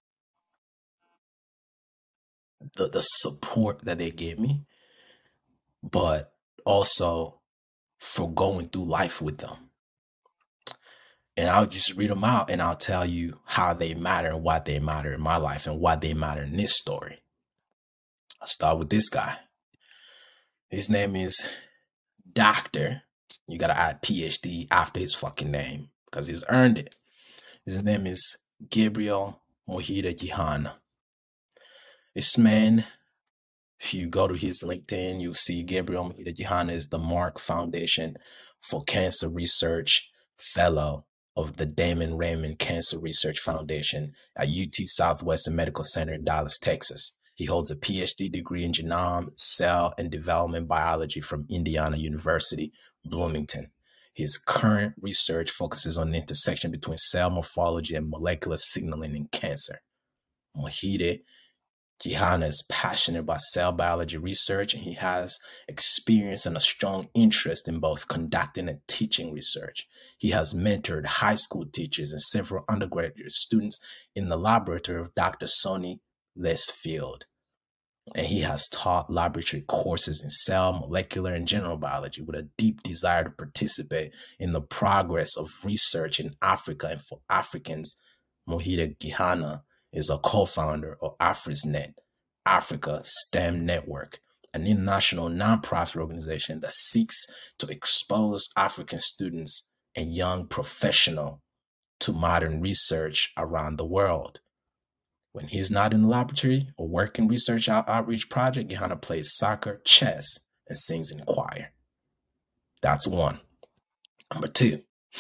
the, the support that they gave me, but also for going through life with them. And I'll just read them out and I'll tell you how they matter and why they matter in my life and why they matter in this story. I'll start with this guy. His name is Doctor. You gotta add P H D after his fucking name because he's earned it. His name is Gabriel Mohira Gihana. This man, if you go to his LinkedIn, you'll see Gabriel Mohira Gihana is the Mark Foundation for Cancer Research Fellow of the Damon Raymond Cancer Research Foundation at U T Southwestern Medical Center in Dallas, Texas. He holds a P H D degree in genome, cell, and development biology from Indiana University, Bloomington. His current research focuses on the intersection between cell morphology and molecular signaling in cancer. Mohira Gihana is passionate about cell biology research, and he has experience and a strong interest in both conducting and teaching research. He has mentored high school teachers and several undergraduate students in the laboratory of Doctor Sonny Lesfield. And he has taught laboratory courses in cell, molecular, and general biology with a deep desire to participate in the progress of research in Africa and for Africans. Mohira Gihana is a co-founder of AfrisNet, Africa STEM Network, an international nonprofit organization that seeks to expose African students and young professionals to modern research around the world. When he's not in the laboratory or working research out- outreach project, Gihana plays soccer, chess, and sings in choir. That's one. Number two,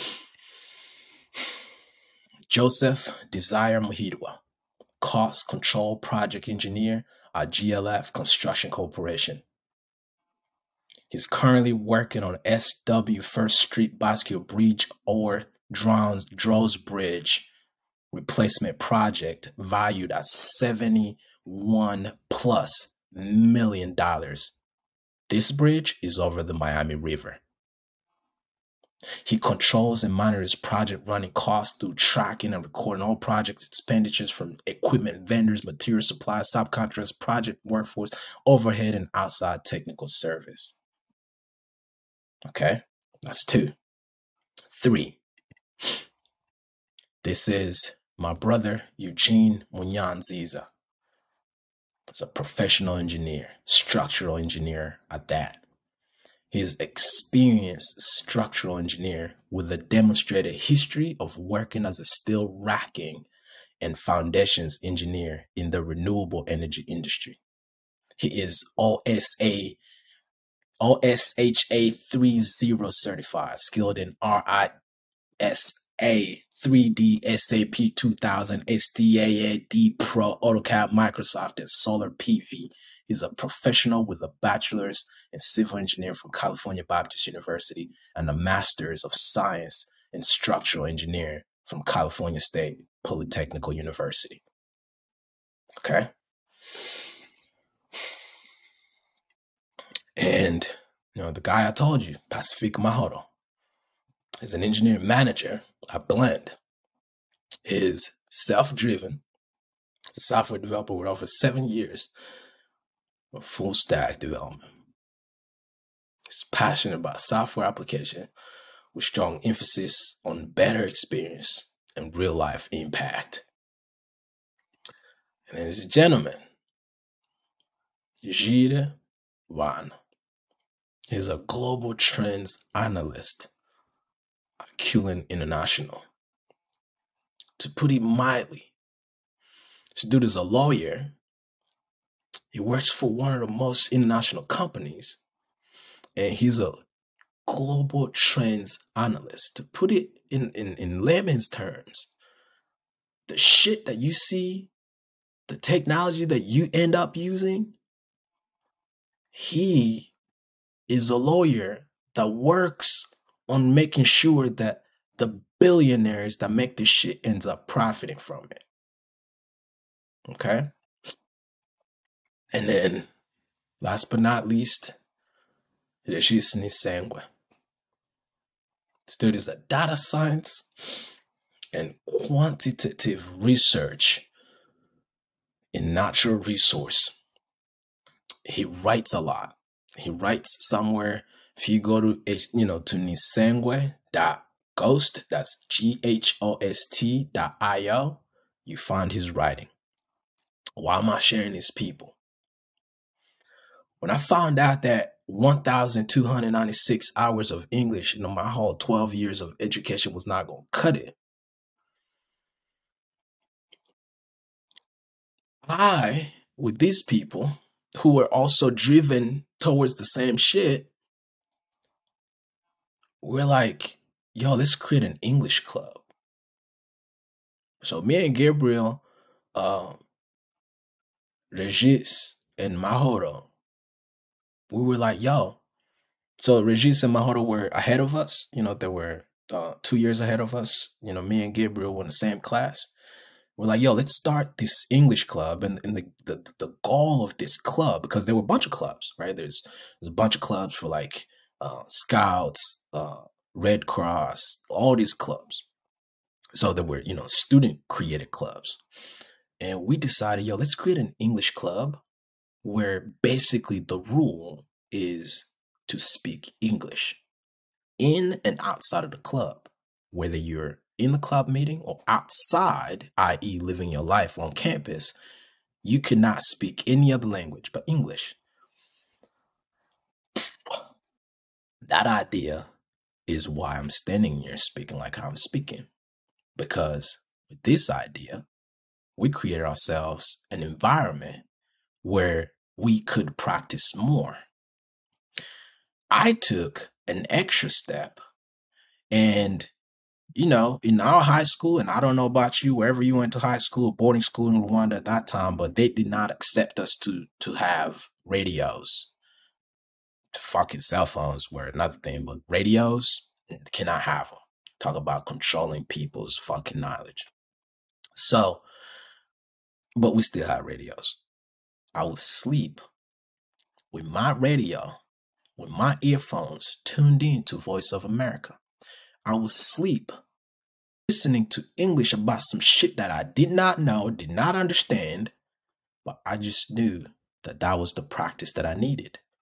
Joseph Desire Muhirwa, Cost Control Project Engineer at G L F Construction Corporation. He's currently working on S W First Street Basque Bridge or Drones Bridge replacement project valued at seventy-one plus million dollars. This bridge is over the Miami River. He controls and monitors project running costs through tracking and recording all project expenditures from equipment vendors, material suppliers, subcontractors, project workforce, overhead, and outside technical service. Okay, that's two. Three, This is my brother, Eugene Munyanziza. He's a professional engineer, structural engineer at that. He's experienced structural engineer with a demonstrated history of working as a steel racking and foundations engineer in the renewable energy industry. He is O S A, O S H A three zero certified, skilled in R I S A, three D, S A P two thousand, S T A A D Pro, AutoCAD, Microsoft, and Solar P V. He's a professional with a bachelor's in civil engineering from California Baptist University and a master's of science in structural engineering from California State Polytechnical University. Okay. And, you know, the guy I told you, Pacific Mahoro, is an engineering manager at Blend. He's self-driven. He's a software developer with over seven years of full stack development. He's passionate about software application with strong emphasis on better experience and real life impact. And then this gentleman, Gide Van. He's a global trends analyst at Cullen International. To put it mildly, this dude is a lawyer. He works for one of the most international companies, and he's a global trends analyst. To put it in, in, in layman's terms, the shit that you see, the technology that you end up using, he is a lawyer that works on making sure that the billionaires that make this shit ends up profiting from it. Okay? And then, last but not least, Regis Nisengwe studies a data science and quantitative research in natural resource. He writes a lot. He writes somewhere. If you go to, you know, to nisengwe.ghost, that's G H O S T dot I O, you find his writing. Why am I sharing these people? When I found out that one thousand two hundred ninety-six hours of English in my whole twelve years of education was not going to cut it, I, with these people who were also driven towards the same shit, we're like, yo, let's create an English club. So me and Gabriel, uh, Regis, and Mahoro, we were like, yo. So Regis and Mahoro were ahead of us. You know, they were uh, two years ahead of us. You know, me and Gabriel were in the same class. We're like, yo, let's start this English club. And, and the, the the goal of this club, because there were a bunch of clubs, right? There's there's a bunch of clubs for like uh, Scouts, uh, Red Cross, all these clubs. So there were, you know, student created clubs. And we decided, yo, let's create an English club where basically the rule is to speak English in and outside of the club, whether you're in the club meeting or outside, that is living your life on campus. You cannot speak any other language but English. That idea is why I'm standing here speaking like I'm speaking, because with this idea, we created ourselves an environment where we could practice more. I took an extra step, and you know, in our high school, and I don't know about you, wherever you went to high school, boarding school in Rwanda at that time, but they did not accept us to to have radios. Fucking cell phones were another thing, but radios, cannot have them. Talk about controlling people's fucking knowledge. So, but we still had radios. I would sleep with my radio, with my earphones tuned in to Voice of America. I would sleep listening to English about some shit that I did not know, did not understand, but I just knew that that was the practice that I needed.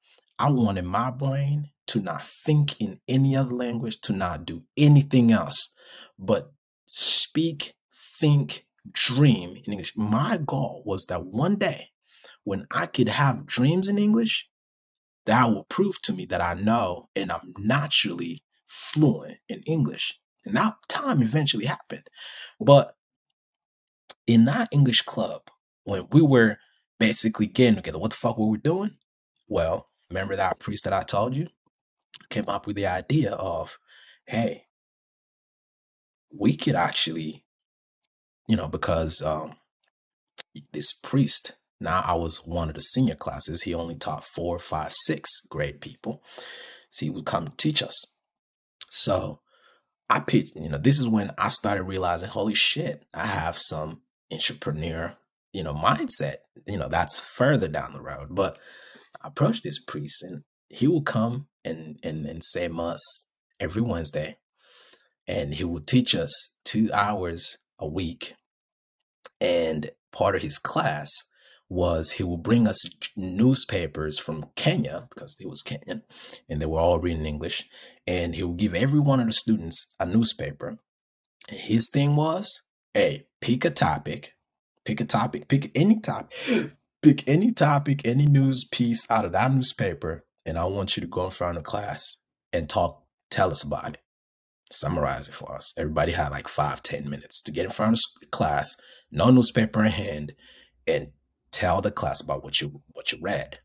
I wanted my brain to not think in any other language, to not do anything else, but speak, think, dream in English. My goal was that one day when I could have dreams in English, that will prove to me that I know and I'm naturally fluent in English. And that time eventually happened. But in that English club, when we were basically getting together, what the fuck were we doing? Well, remember that priest that I told you? Came up with the idea of, hey, we could actually, you know, because um, this priest, now I was one of the senior classes, he only taught four, five, six grade people. So he would come to teach us. So I pitched, you know, this is when I started realizing, holy shit, I have some entrepreneur, you know, mindset. You know, that's further down the road. But I approached this priest and he would come and and, and say mass every Wednesday. And he would teach us two hours a week. And part of his class was he would bring us newspapers from Kenya, because he was Kenyan, and they were all reading English. And he would give every one of the students a newspaper. And his thing was, hey, pick a topic, pick a topic, pick any topic, pick any topic, any news piece out of that newspaper, and I want you to go in front of the class and talk, tell us about it. Summarize it for us. Everybody had like five, ten minutes to get in front of the class, no newspaper in hand, and tell the class about what you what you read.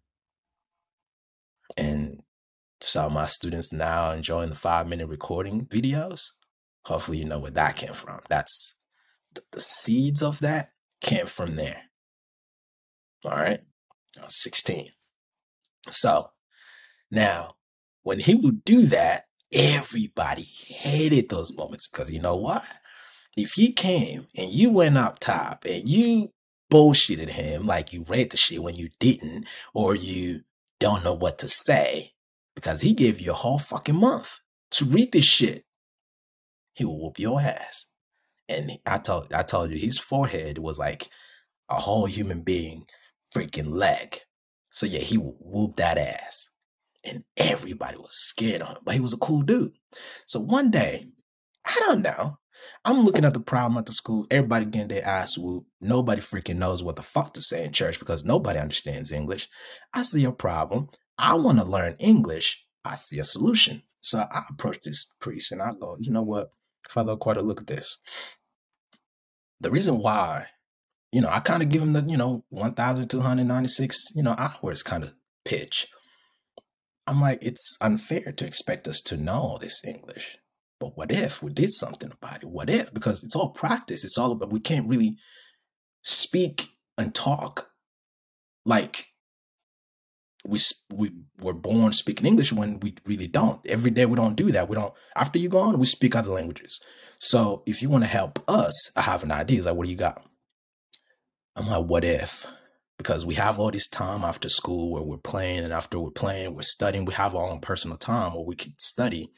And some of my students now enjoying the five minute recording videos. Hopefully you know where that came from. That's the, the seeds of that came from there. All right. I was sixteen. So now when he would do that, everybody hated those moments, because you know what? If he came and you went up top and you bullshitted him, like you read the shit when you didn't, or you don't know what to say, because he gave you a whole fucking month to read this shit, he will whoop your ass. And I told I told you his forehead was like a whole human being freaking leg. So yeah, he would whoop that ass. And everybody was scared of him, but he was a cool dude. So one day, I don't know, I'm looking at the problem at the school. Everybody getting their ass whooped. Nobody freaking knows what the fuck to say in church because nobody understands English. I see a problem. I want to learn English. I see a solution. So I approach this priest and I go, you know what, Father Aquata, look at this. The reason why, you know, I kind of give him the, you know, one thousand two hundred ninety-six, you know, hours kind of pitch. I'm like, it's unfair to expect us to know all this English. But what if we did something about it? What if? Because it's all practice. It's all about, we can't really speak and talk like we we were born speaking English when we really don't. Every day we don't do that. We don't, after you go on, we speak other languages. So if you want to help us, I have an idea. It's like, what do you got? I'm like, what if? Because we have all this time after school where we're playing, and after we're playing, we're studying. We have our own personal time where we can study.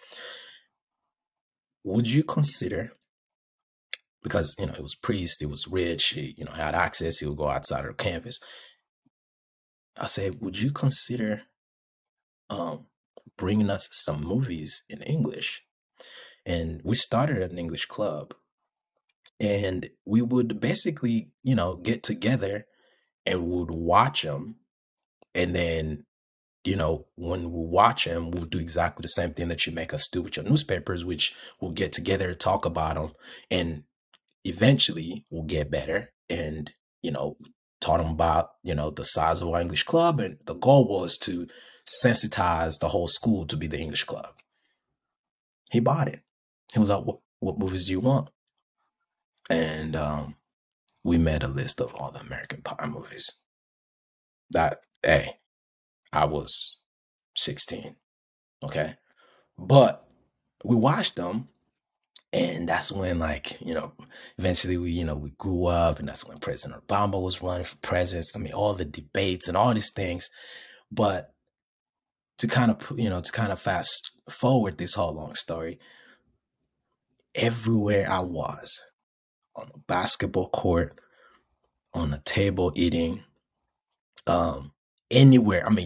Would you consider, because, you know, it was priest, it was rich, he, you know, had access, he would go outside of campus. I said, would you consider um, bringing us some movies in English? And we started an English club, and we would basically, you know, get together and we would watch them. And then, you know, when we watch them, we'll do exactly the same thing that you make us do with your newspapers, which we'll get together, talk about them, and eventually we'll get better. And, you know, taught them about, you know, the size of our English club. And the goal was to sensitize the whole school to be the English club. He bought it. He was like, what, what movies do you want? And um, we made a list of all the American Pie movies. That, hey, I was sixteen. Okay. But we watched them. And that's when, like, you know, eventually we, you know, we grew up, and that's when President Obama was running for president. I mean, all the debates and all these things. But to kind of, you know, to kind of fast forward this whole long story, everywhere I was, on the basketball court, on the table eating, um, anywhere. I mean,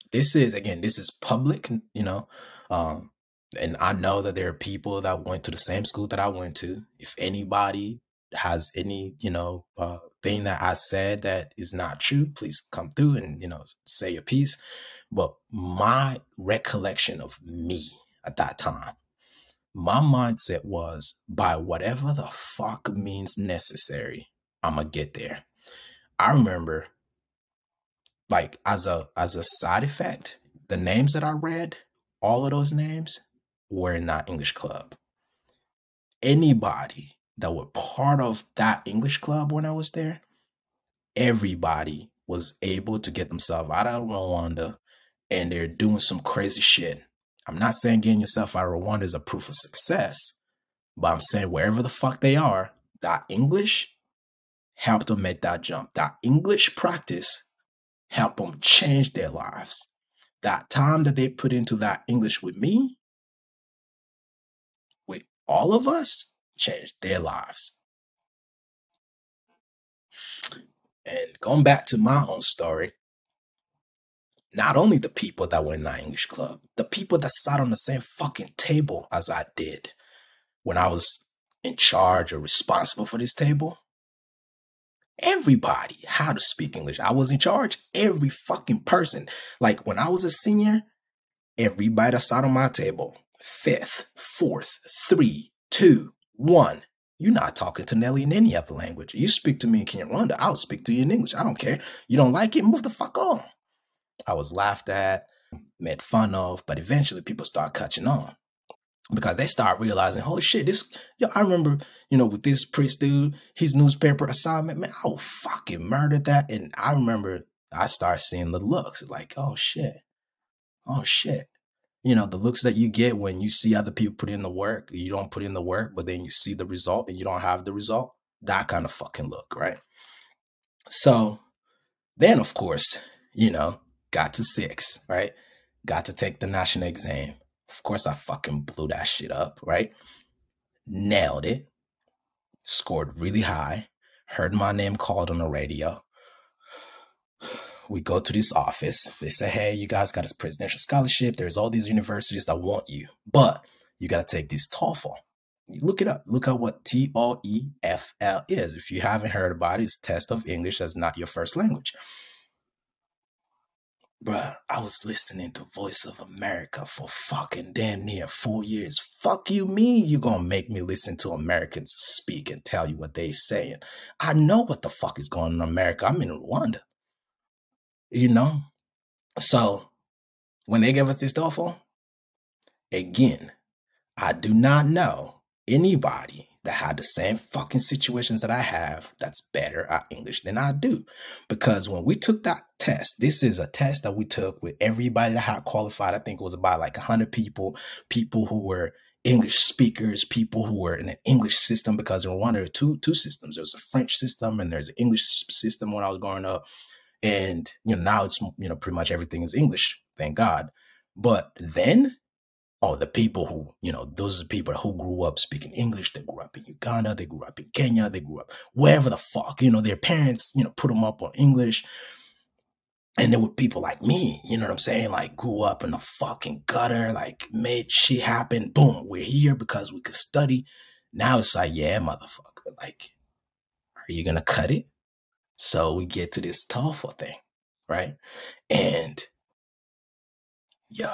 This is, again, this is public, you know. Um, and I know that there are people that went to the same school that I went to. If anybody has any, you know, uh, thing that I said that is not true, please come through and, you know, say your piece. But my recollection of me at that time, my mindset was, by whatever the fuck means necessary, I'm gonna get there. I remember, like, as a as a side effect, the names that I read, all of those names were in that English club. Anybody that were part of that English club when I was there, everybody was able to get themselves out of Rwanda, and they're doing some crazy shit. I'm not saying getting yourself out of Rwanda is a proof of success, but I'm saying wherever the fuck they are, that English helped them make that jump. That English practice helped them change their lives. That time that they put into that English with me, with all of us, changed their lives. And going back to my own story, not only the people that were in that English club, the people that sat on the same fucking table as I did when I was in charge or responsible for this table, everybody had to speak English. I was in charge. Every fucking person. Like, when I was a senior, everybody that sat on my table, fifth, fourth, three, two, one. You're not talking to Nelly in any other language. You speak to me in Kinyarwanda, I'll speak to you in English. I don't care. You don't like it? Move the fuck on. I was laughed at, made fun of, but eventually people start catching on because they start realizing, holy shit, this, yo, I remember, you know, with this priest dude, his newspaper assignment, man, I would fucking murder that. And I remember I started seeing the looks like, oh shit, oh shit. You know, the looks that you get when you see other people put in the work, you don't put in the work, but then you see the result and you don't have the result. That kind of fucking look, right? So then, of course, you know, got to six, right? Got to take the national exam. Of course, I fucking blew that shit up, right? Nailed it. Scored really high. Heard my name called on the radio. We go to this office. They say, hey, you guys got a presidential scholarship. There's all these universities that want you, but you got to take this TOEFL. You look it up. Look at what T O E F L is. If you haven't heard about it, it's test of English as not your first language. Bruh, I was listening to Voice of America for fucking damn near four years. Fuck you mean you gonna make me listen to Americans speak and tell you what they saying? I know what the fuck is going on in America. I'm in Rwanda. You know? So, when they gave us this TOEFL, again, I do not know anybody that had the same fucking situations that I have that's better at English than I do. Because when we took that test, this is a test that we took with everybody that had qualified. I think it was about like one hundred people, people who were English speakers, people who were in an English system, because in Rwanda there are two, two systems. There's a French system and there's an English system when I was growing up. And, you know, now it's, you know, pretty much everything is English, thank God. But then, oh, the people who, you know, those are the people who grew up speaking English. They grew up in Uganda. They grew up in Kenya. They grew up wherever the fuck, you know, their parents, you know, put them up on English. And there were people like me, you know what I'm saying? Like, grew up in the fucking gutter, like, made shit happen. Boom, we're here because we could study. Now it's like, yeah, motherfucker, like, are you going to cut it? So we get to this TOEFL thing, right? And, yo,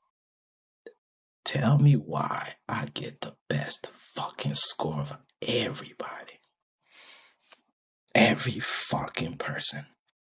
tell me why I get the best fucking score of everybody. Every fucking person.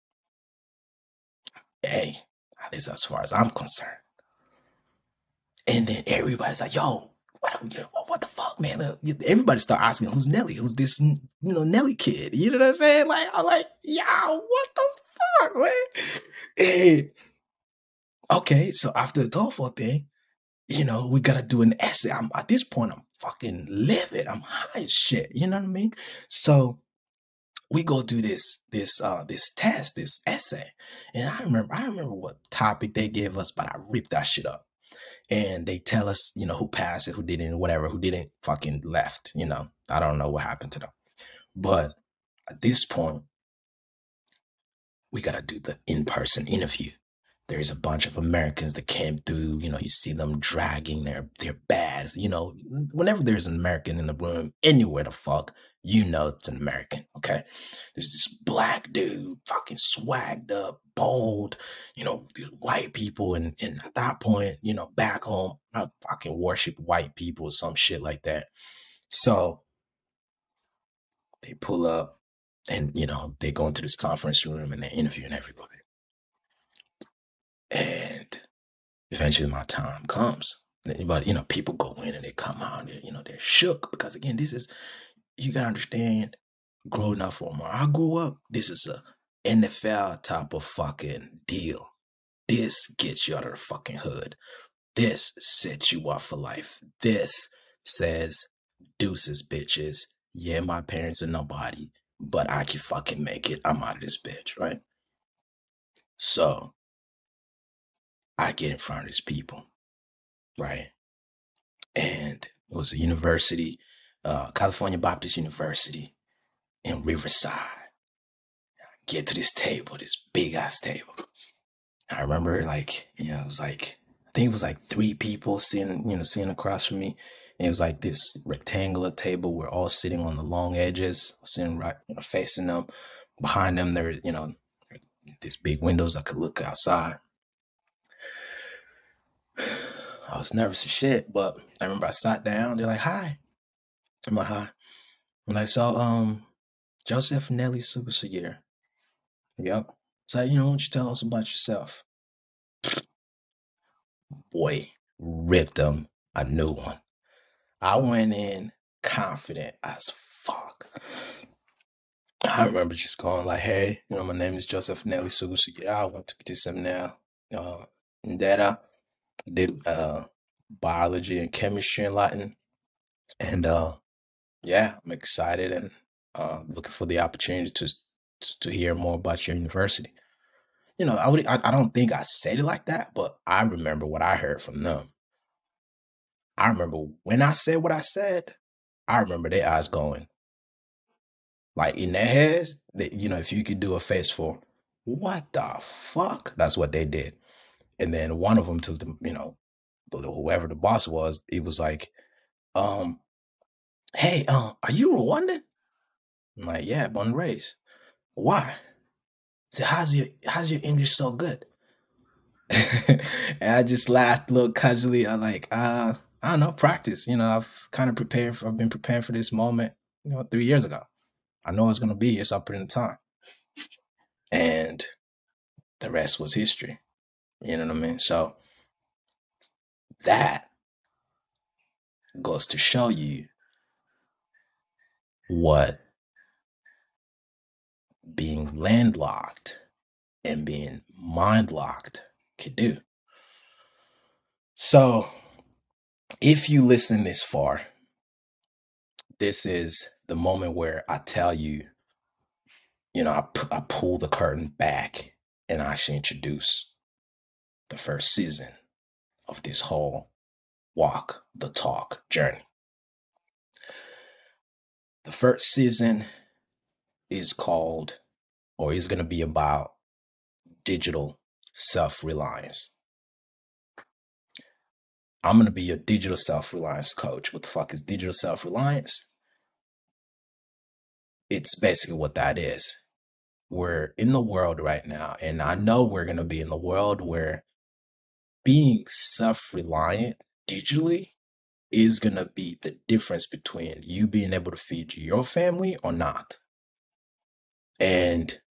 Hey, at least as far as I'm concerned. And then everybody's like, yo, what, what the fuck, man? Everybody start asking, who's Nelly? Who's this, you know, Nelly kid? You know what I'm saying? Like, I'm like, yo, what the fuck, man? Hey. Okay, so after the TOEFL thing, you know, we gotta do an essay. I'm at this point, I'm fucking livid. I'm high as shit. You know what I mean? So we go do this, this, uh, this test, this essay. And I remember, I remember what topic they gave us, but I ripped that shit up. And they tell us, you know, who passed it, who didn't, whatever, who didn't fucking left, you know. I don't know what happened to them. But at this point, we gotta do the in-person interview. there's a bunch of Americans that came through. You know, you see them dragging their their bags. You know, whenever there's an American in the room, anywhere the fuck, you know it's an American. Okay, there's this black dude, fucking swagged up, bold. You know, these white people, and and at that point, you know, back home, I fucking worship white people or some shit like that. So they pull up, and you know, they go into this conference room and they're interviewing everybody. And eventually my time comes. But you know, people go in and they come out and you know they're shook because again, this is you gotta understand growing up from where I grew up, this is a N F L type of fucking deal. This gets you out of the fucking hood. This sets you up for life. This says deuces, bitches. Yeah, my parents are nobody, but I can fucking make it. I'm out of this bitch, right? So I get in front of these people, right? And it was a university, uh, California Baptist University in Riverside. I get to this table, this big ass table. I remember, like, you know, it was like I think it was like three people sitting, you know, sitting across from me. And it was like this rectangular table. We're all sitting on the long edges, sitting right, you know, facing them. Behind them, there, you know, these big windows I could look outside. I was nervous as shit, but I remember I sat down. They're like, "Hi." I'm like, "Hi." I'm like, "So, um, Joseph Nelly Super Seguir." Yep. So, you know, why don't you tell us about yourself? Boy, ripped them a new one. I went in confident as fuck. I remember just going like, "Hey, you know, my name is Joseph Nelly Super Seguir. I went to P T Seminary, uh, in data, did uh biology and chemistry and Latin, and uh." Yeah, I'm excited and uh, looking for the opportunity to to hear more about your university. You know, I would I, I don't think I said it like that, but I remember what I heard from them. I remember when I said what I said. I remember their eyes going like in their heads. That you know, if you could do a face for what the fuck, that's what they did. And then one of them took the you know whoever the boss was. It was like, um, hey, um, are you Rwandan? I'm like, yeah, born and raised. Why? So how's your how's your English so good? And I just laughed a little casually. I like, uh, I don't know, practice. You know, I've kind of prepared for I've been preparing for this moment, you know, three years ago. I know it's gonna be here, so I put in the time. And the rest was history. You know what I mean? So that goes to show you what being landlocked and being mind locked could do. So if you listen this far, this is the moment where I tell you, you know, I, I pull the curtain back and I actually introduce the first season of this whole walk the talk journey. The first season is called, or is going to be about digital self reliance. I'm going to be your digital self reliance coach. What the fuck is digital self reliance? It's basically what that is. We're in the world right now, and I know we're going to be in the world where being self reliant digitally is going to be the difference between you being able to feed your family or not. And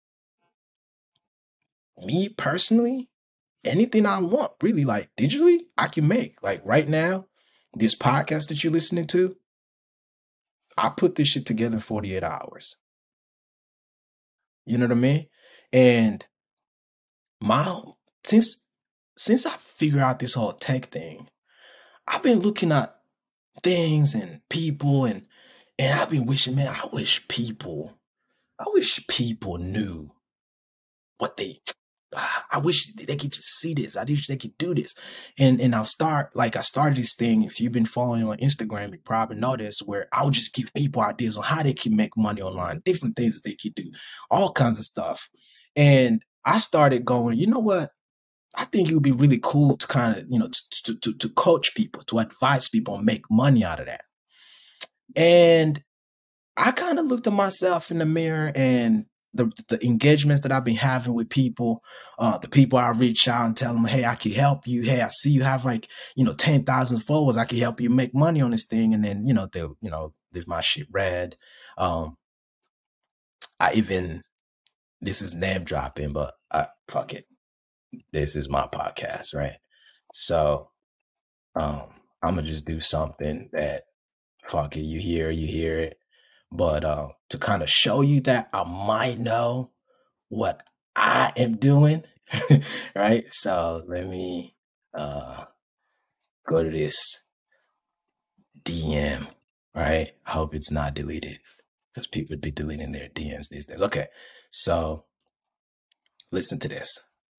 me personally, anything I want, really, like digitally, I can make. Like right now, this podcast that you're listening to, I put this shit together in forty-eight hours. You know what I mean? And my since since I figured out this whole tech thing, I've been looking at things and people and and I've been wishing, man, I wish people, I wish people knew what they I wish they could just see this. I wish they could do this. And and I'll start like I started this thing. If you've been following on Instagram, you probably know this, where I would just give people ideas on how they can make money online, different things that they could do, all kinds of stuff. And I started going, you know what? I think it would be really cool to kind of, you know, to, to, to coach people, to advise people and make money out of that. And I kind of looked at myself in the mirror and the, the engagements that I've been having with people, uh, the people I reach out and tell them, hey, I can help you. Hey, I see you have like, you know, ten thousand followers. I can help you make money on this thing. And then, you know, they'll, you know, leave my shit read. Um, I even, this is name dropping, but I, fuck it. This is my podcast, right? So um, I'm gonna just do something that, fuck it, you hear, you hear it. But uh, to kind of show you that I might know what I am doing, right? So let me uh, go to this D M, right? I hope it's not deleted because people be deleting their D Ms these days. Okay, so listen to this.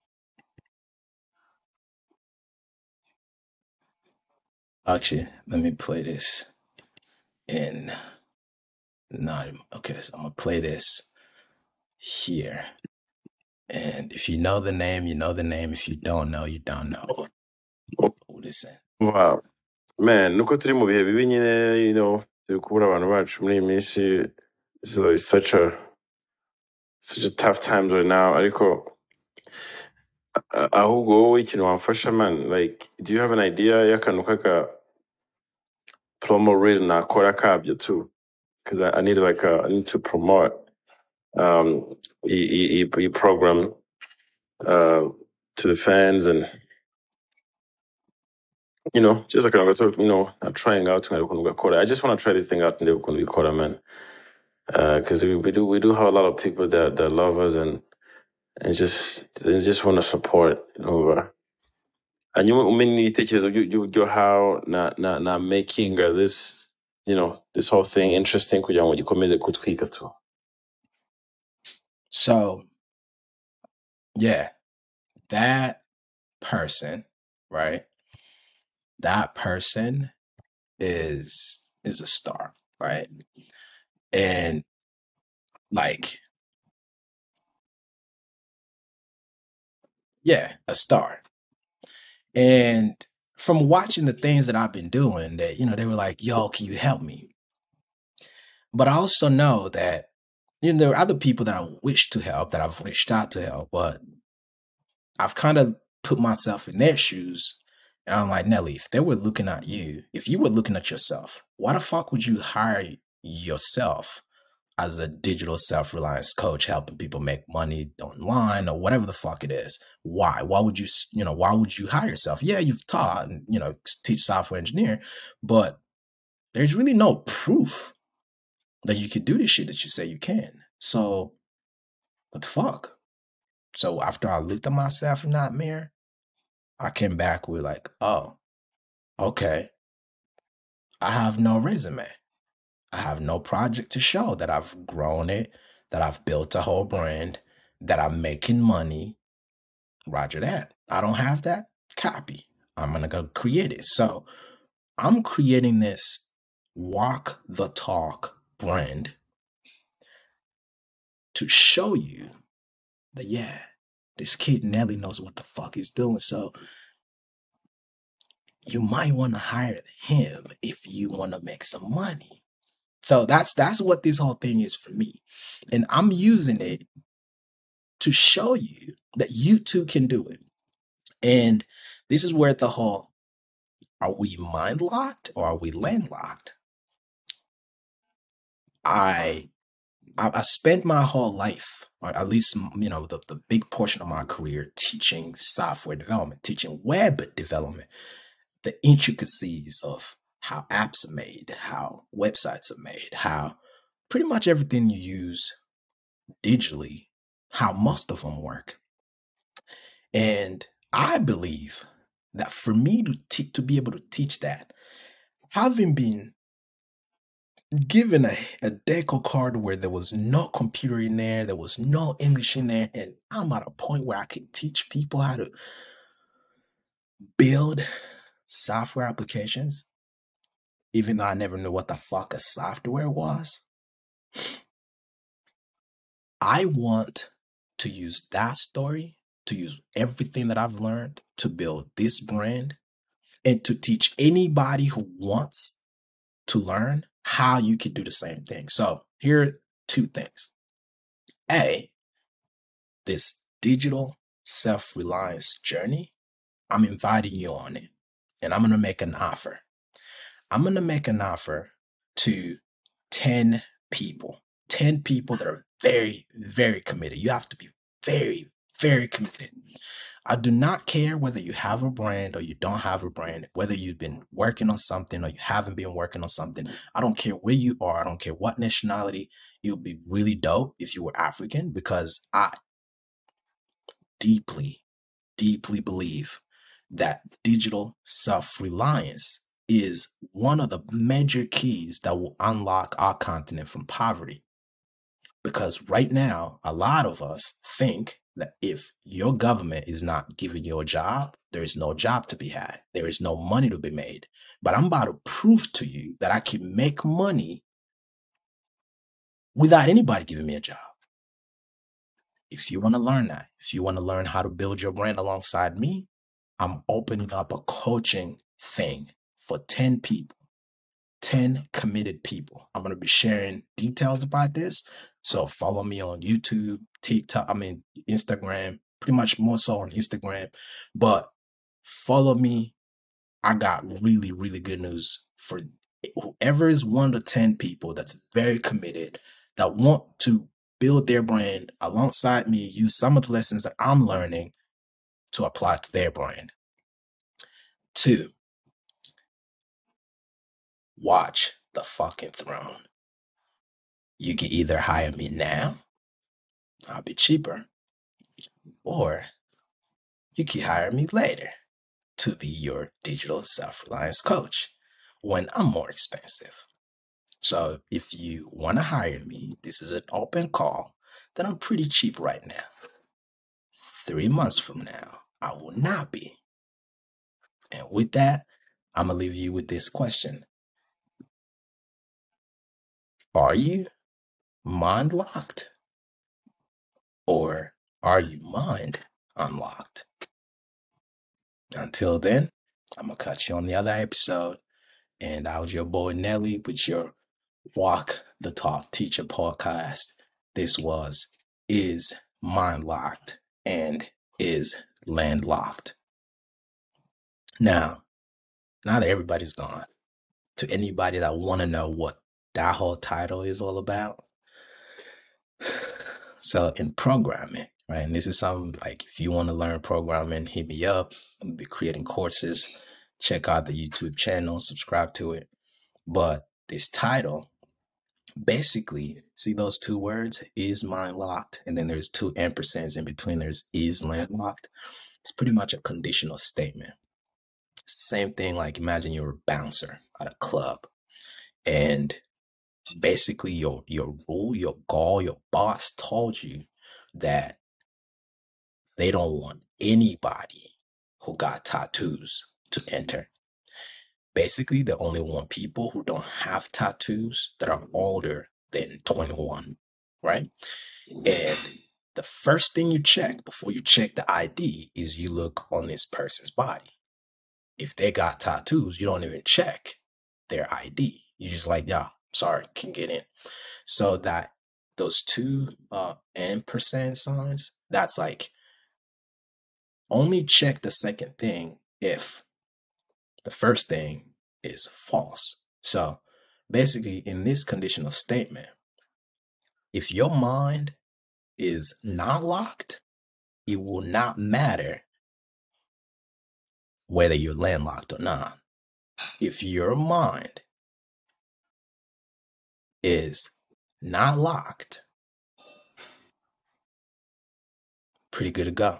Actually, let me play this in not okay. So I'm gonna play this here. And if you know the name, you know the name. If you don't know, you don't know. Listen. Wow. Man, nuko turi mu bihe bibi nyine, you know, turi kubura abantu bacu muri iyi minsi. So it's such a such a tough times right now. Ariko uh, ahubwo wowe ikintu wamfasha man, like do you have an idea y'akantu kaka promo reel nakora kabyo too? Because I, I need like a, I need to promote um e, e, e, e program uh to the fans and you know, just like I'm you know, I'm trying out to I just want to try this thing out in the man. Because uh, we, we do we do have a lot of people that, that love us and and just they just want to support, you know. And you many teachers you you you how not not not making uh, this you know this whole thing interesting kugira ngo gikomeze kutwika tu. So yeah, that person, right? That person is is a star, right? And like, yeah, a star. And from watching the things that I've been doing, that you know, they were like, "Yo, can you help me?" But I also know that you know there are other people that I wish to help, that I've reached out to help, but I've kind of put myself in their shoes. And I'm like, Nelly, if they were looking at you, if you were looking at yourself, why the fuck would you hire yourself as a digital self-reliance coach helping people make money online or whatever the fuck it is? Why? Why would you, you know, why would you hire yourself? Yeah, you've taught and, you know, teach software engineer, but there's really no proof that you could do the shit that you say you can. So what the fuck? So after I looked at myself in that mirror, I came back with like, oh, okay. I have no resume. I have no project to show that I've grown it, that I've built a whole brand, that I'm making money. Roger that. I don't have that. Copy. I'm going to go create it. So I'm creating this Walk the Talk brand to show you that, yeah, this kid Nelly knows what the fuck he's doing. So you might want to hire him if you want to make some money. So that's that's what this whole thing is for me. And I'm using it to show you that you too can do it. And this is where the whole, are we mind locked or are we landlocked? I I, I spent my whole life, or at least you know the, the big portion of my career, teaching software development, teaching web development, the intricacies of how apps are made, how websites are made, how pretty much everything you use digitally, how most of them work. And I believe that for me to te- to be able to teach that, having been given a, a deco card where there was no computer in there, there was no English in there, and I'm at a point where I can teach people how to build software applications, even though I never knew what the fuck a software was. I want to use that story to use everything that I've learned to build this brand and to teach anybody who wants to learn how you can do the same thing. So here are two things. A, this digital self-reliance journey, I'm inviting you on it, and I'm going to make an offer. I'm going to make an offer to ten people, ten people that are very, very committed. You have to be very, very committed. I do not care whether you have a brand or you don't have a brand, whether you've been working on something or you haven't been working on something. I don't care where you are. I don't care what nationality. It would be really dope if you were African, because I deeply, deeply believe that digital self-reliance is one of the major keys that will unlock our continent from poverty. Because right now, a lot of us think that if your government is not giving you a job, there is no job to be had. There is no money to be made. But I'm about to prove to you that I can make money without anybody giving me a job. If you want to learn that, if you want to learn how to build your brand alongside me, I'm opening up a coaching thing for ten people, ten committed people. I'm going to be sharing details about this. So follow me on YouTube, TikTok, I mean, Instagram, pretty much more so on Instagram, but follow me. I got really, really good news for whoever is one of the ten people that's very committed, that want to build their brand alongside me, use some of the lessons that I'm learning to apply to their brand. Two, watch the fucking throne. You can either hire me now, I'll be cheaper, or you can hire me later to be your digital self-reliance coach when I'm more expensive. So if you want to hire me, this is an open call, then I'm pretty cheap right now. Three months from now, I will not be. And with that, I'm going to leave you with this question. Are you mind locked? Or are you mind unlocked? Until then, I'm going to catch you on the other episode. And I was your boy Nelly with your Walk the Talk Teacher podcast. This was Is Mind Locked and Is Landlocked. Now, now that everybody's gone, to anybody that want to know what that whole title is all about, so in programming, right, and this is something like if you want to learn programming, hit me up. I'll be creating courses. Check out the YouTube channel, subscribe to it. But this title, basically, see those two words, is mind locked, and then there's two ampersands in between, there's is landlocked. It's pretty much a conditional statement. It's the same thing, like imagine you're a bouncer at a club, and basically your your rule, your goal, your boss told you that they don't want anybody who got tattoos to enter. Basically, they only want people who don't have tattoos that are older than twenty-one, right? And the first thing you check before you check the I D is you look on this person's body. If they got tattoos, you don't even check their I D. You just like, yeah, sorry, can get in. So that those two uh ampersand signs, that's like only check the second thing if the first thing is false. So basically, in this conditional statement, if your mind is not locked, it will not matter whether you're landlocked or not. If your mind is not locked, pretty good to go.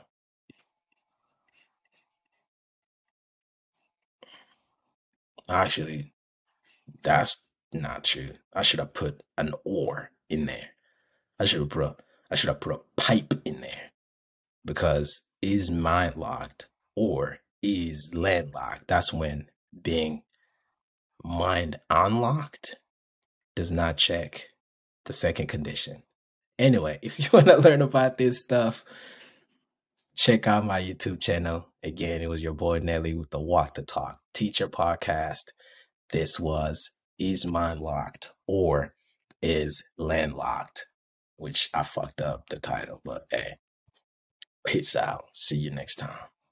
Actually, that's not true. I should have put an or in there. I should have put a, I should have put a pipe in there, because is mind locked or is landlocked? That's when being mind unlocked does not check the second condition. Anyway, if you want to learn about this stuff, check out my YouTube channel. Again, it was your boy Nelly with the Walk the Talk Teacher Podcast. This was Is Mind Locked or Is Landlocked, which I fucked up the title, but hey, peace out. See you next time.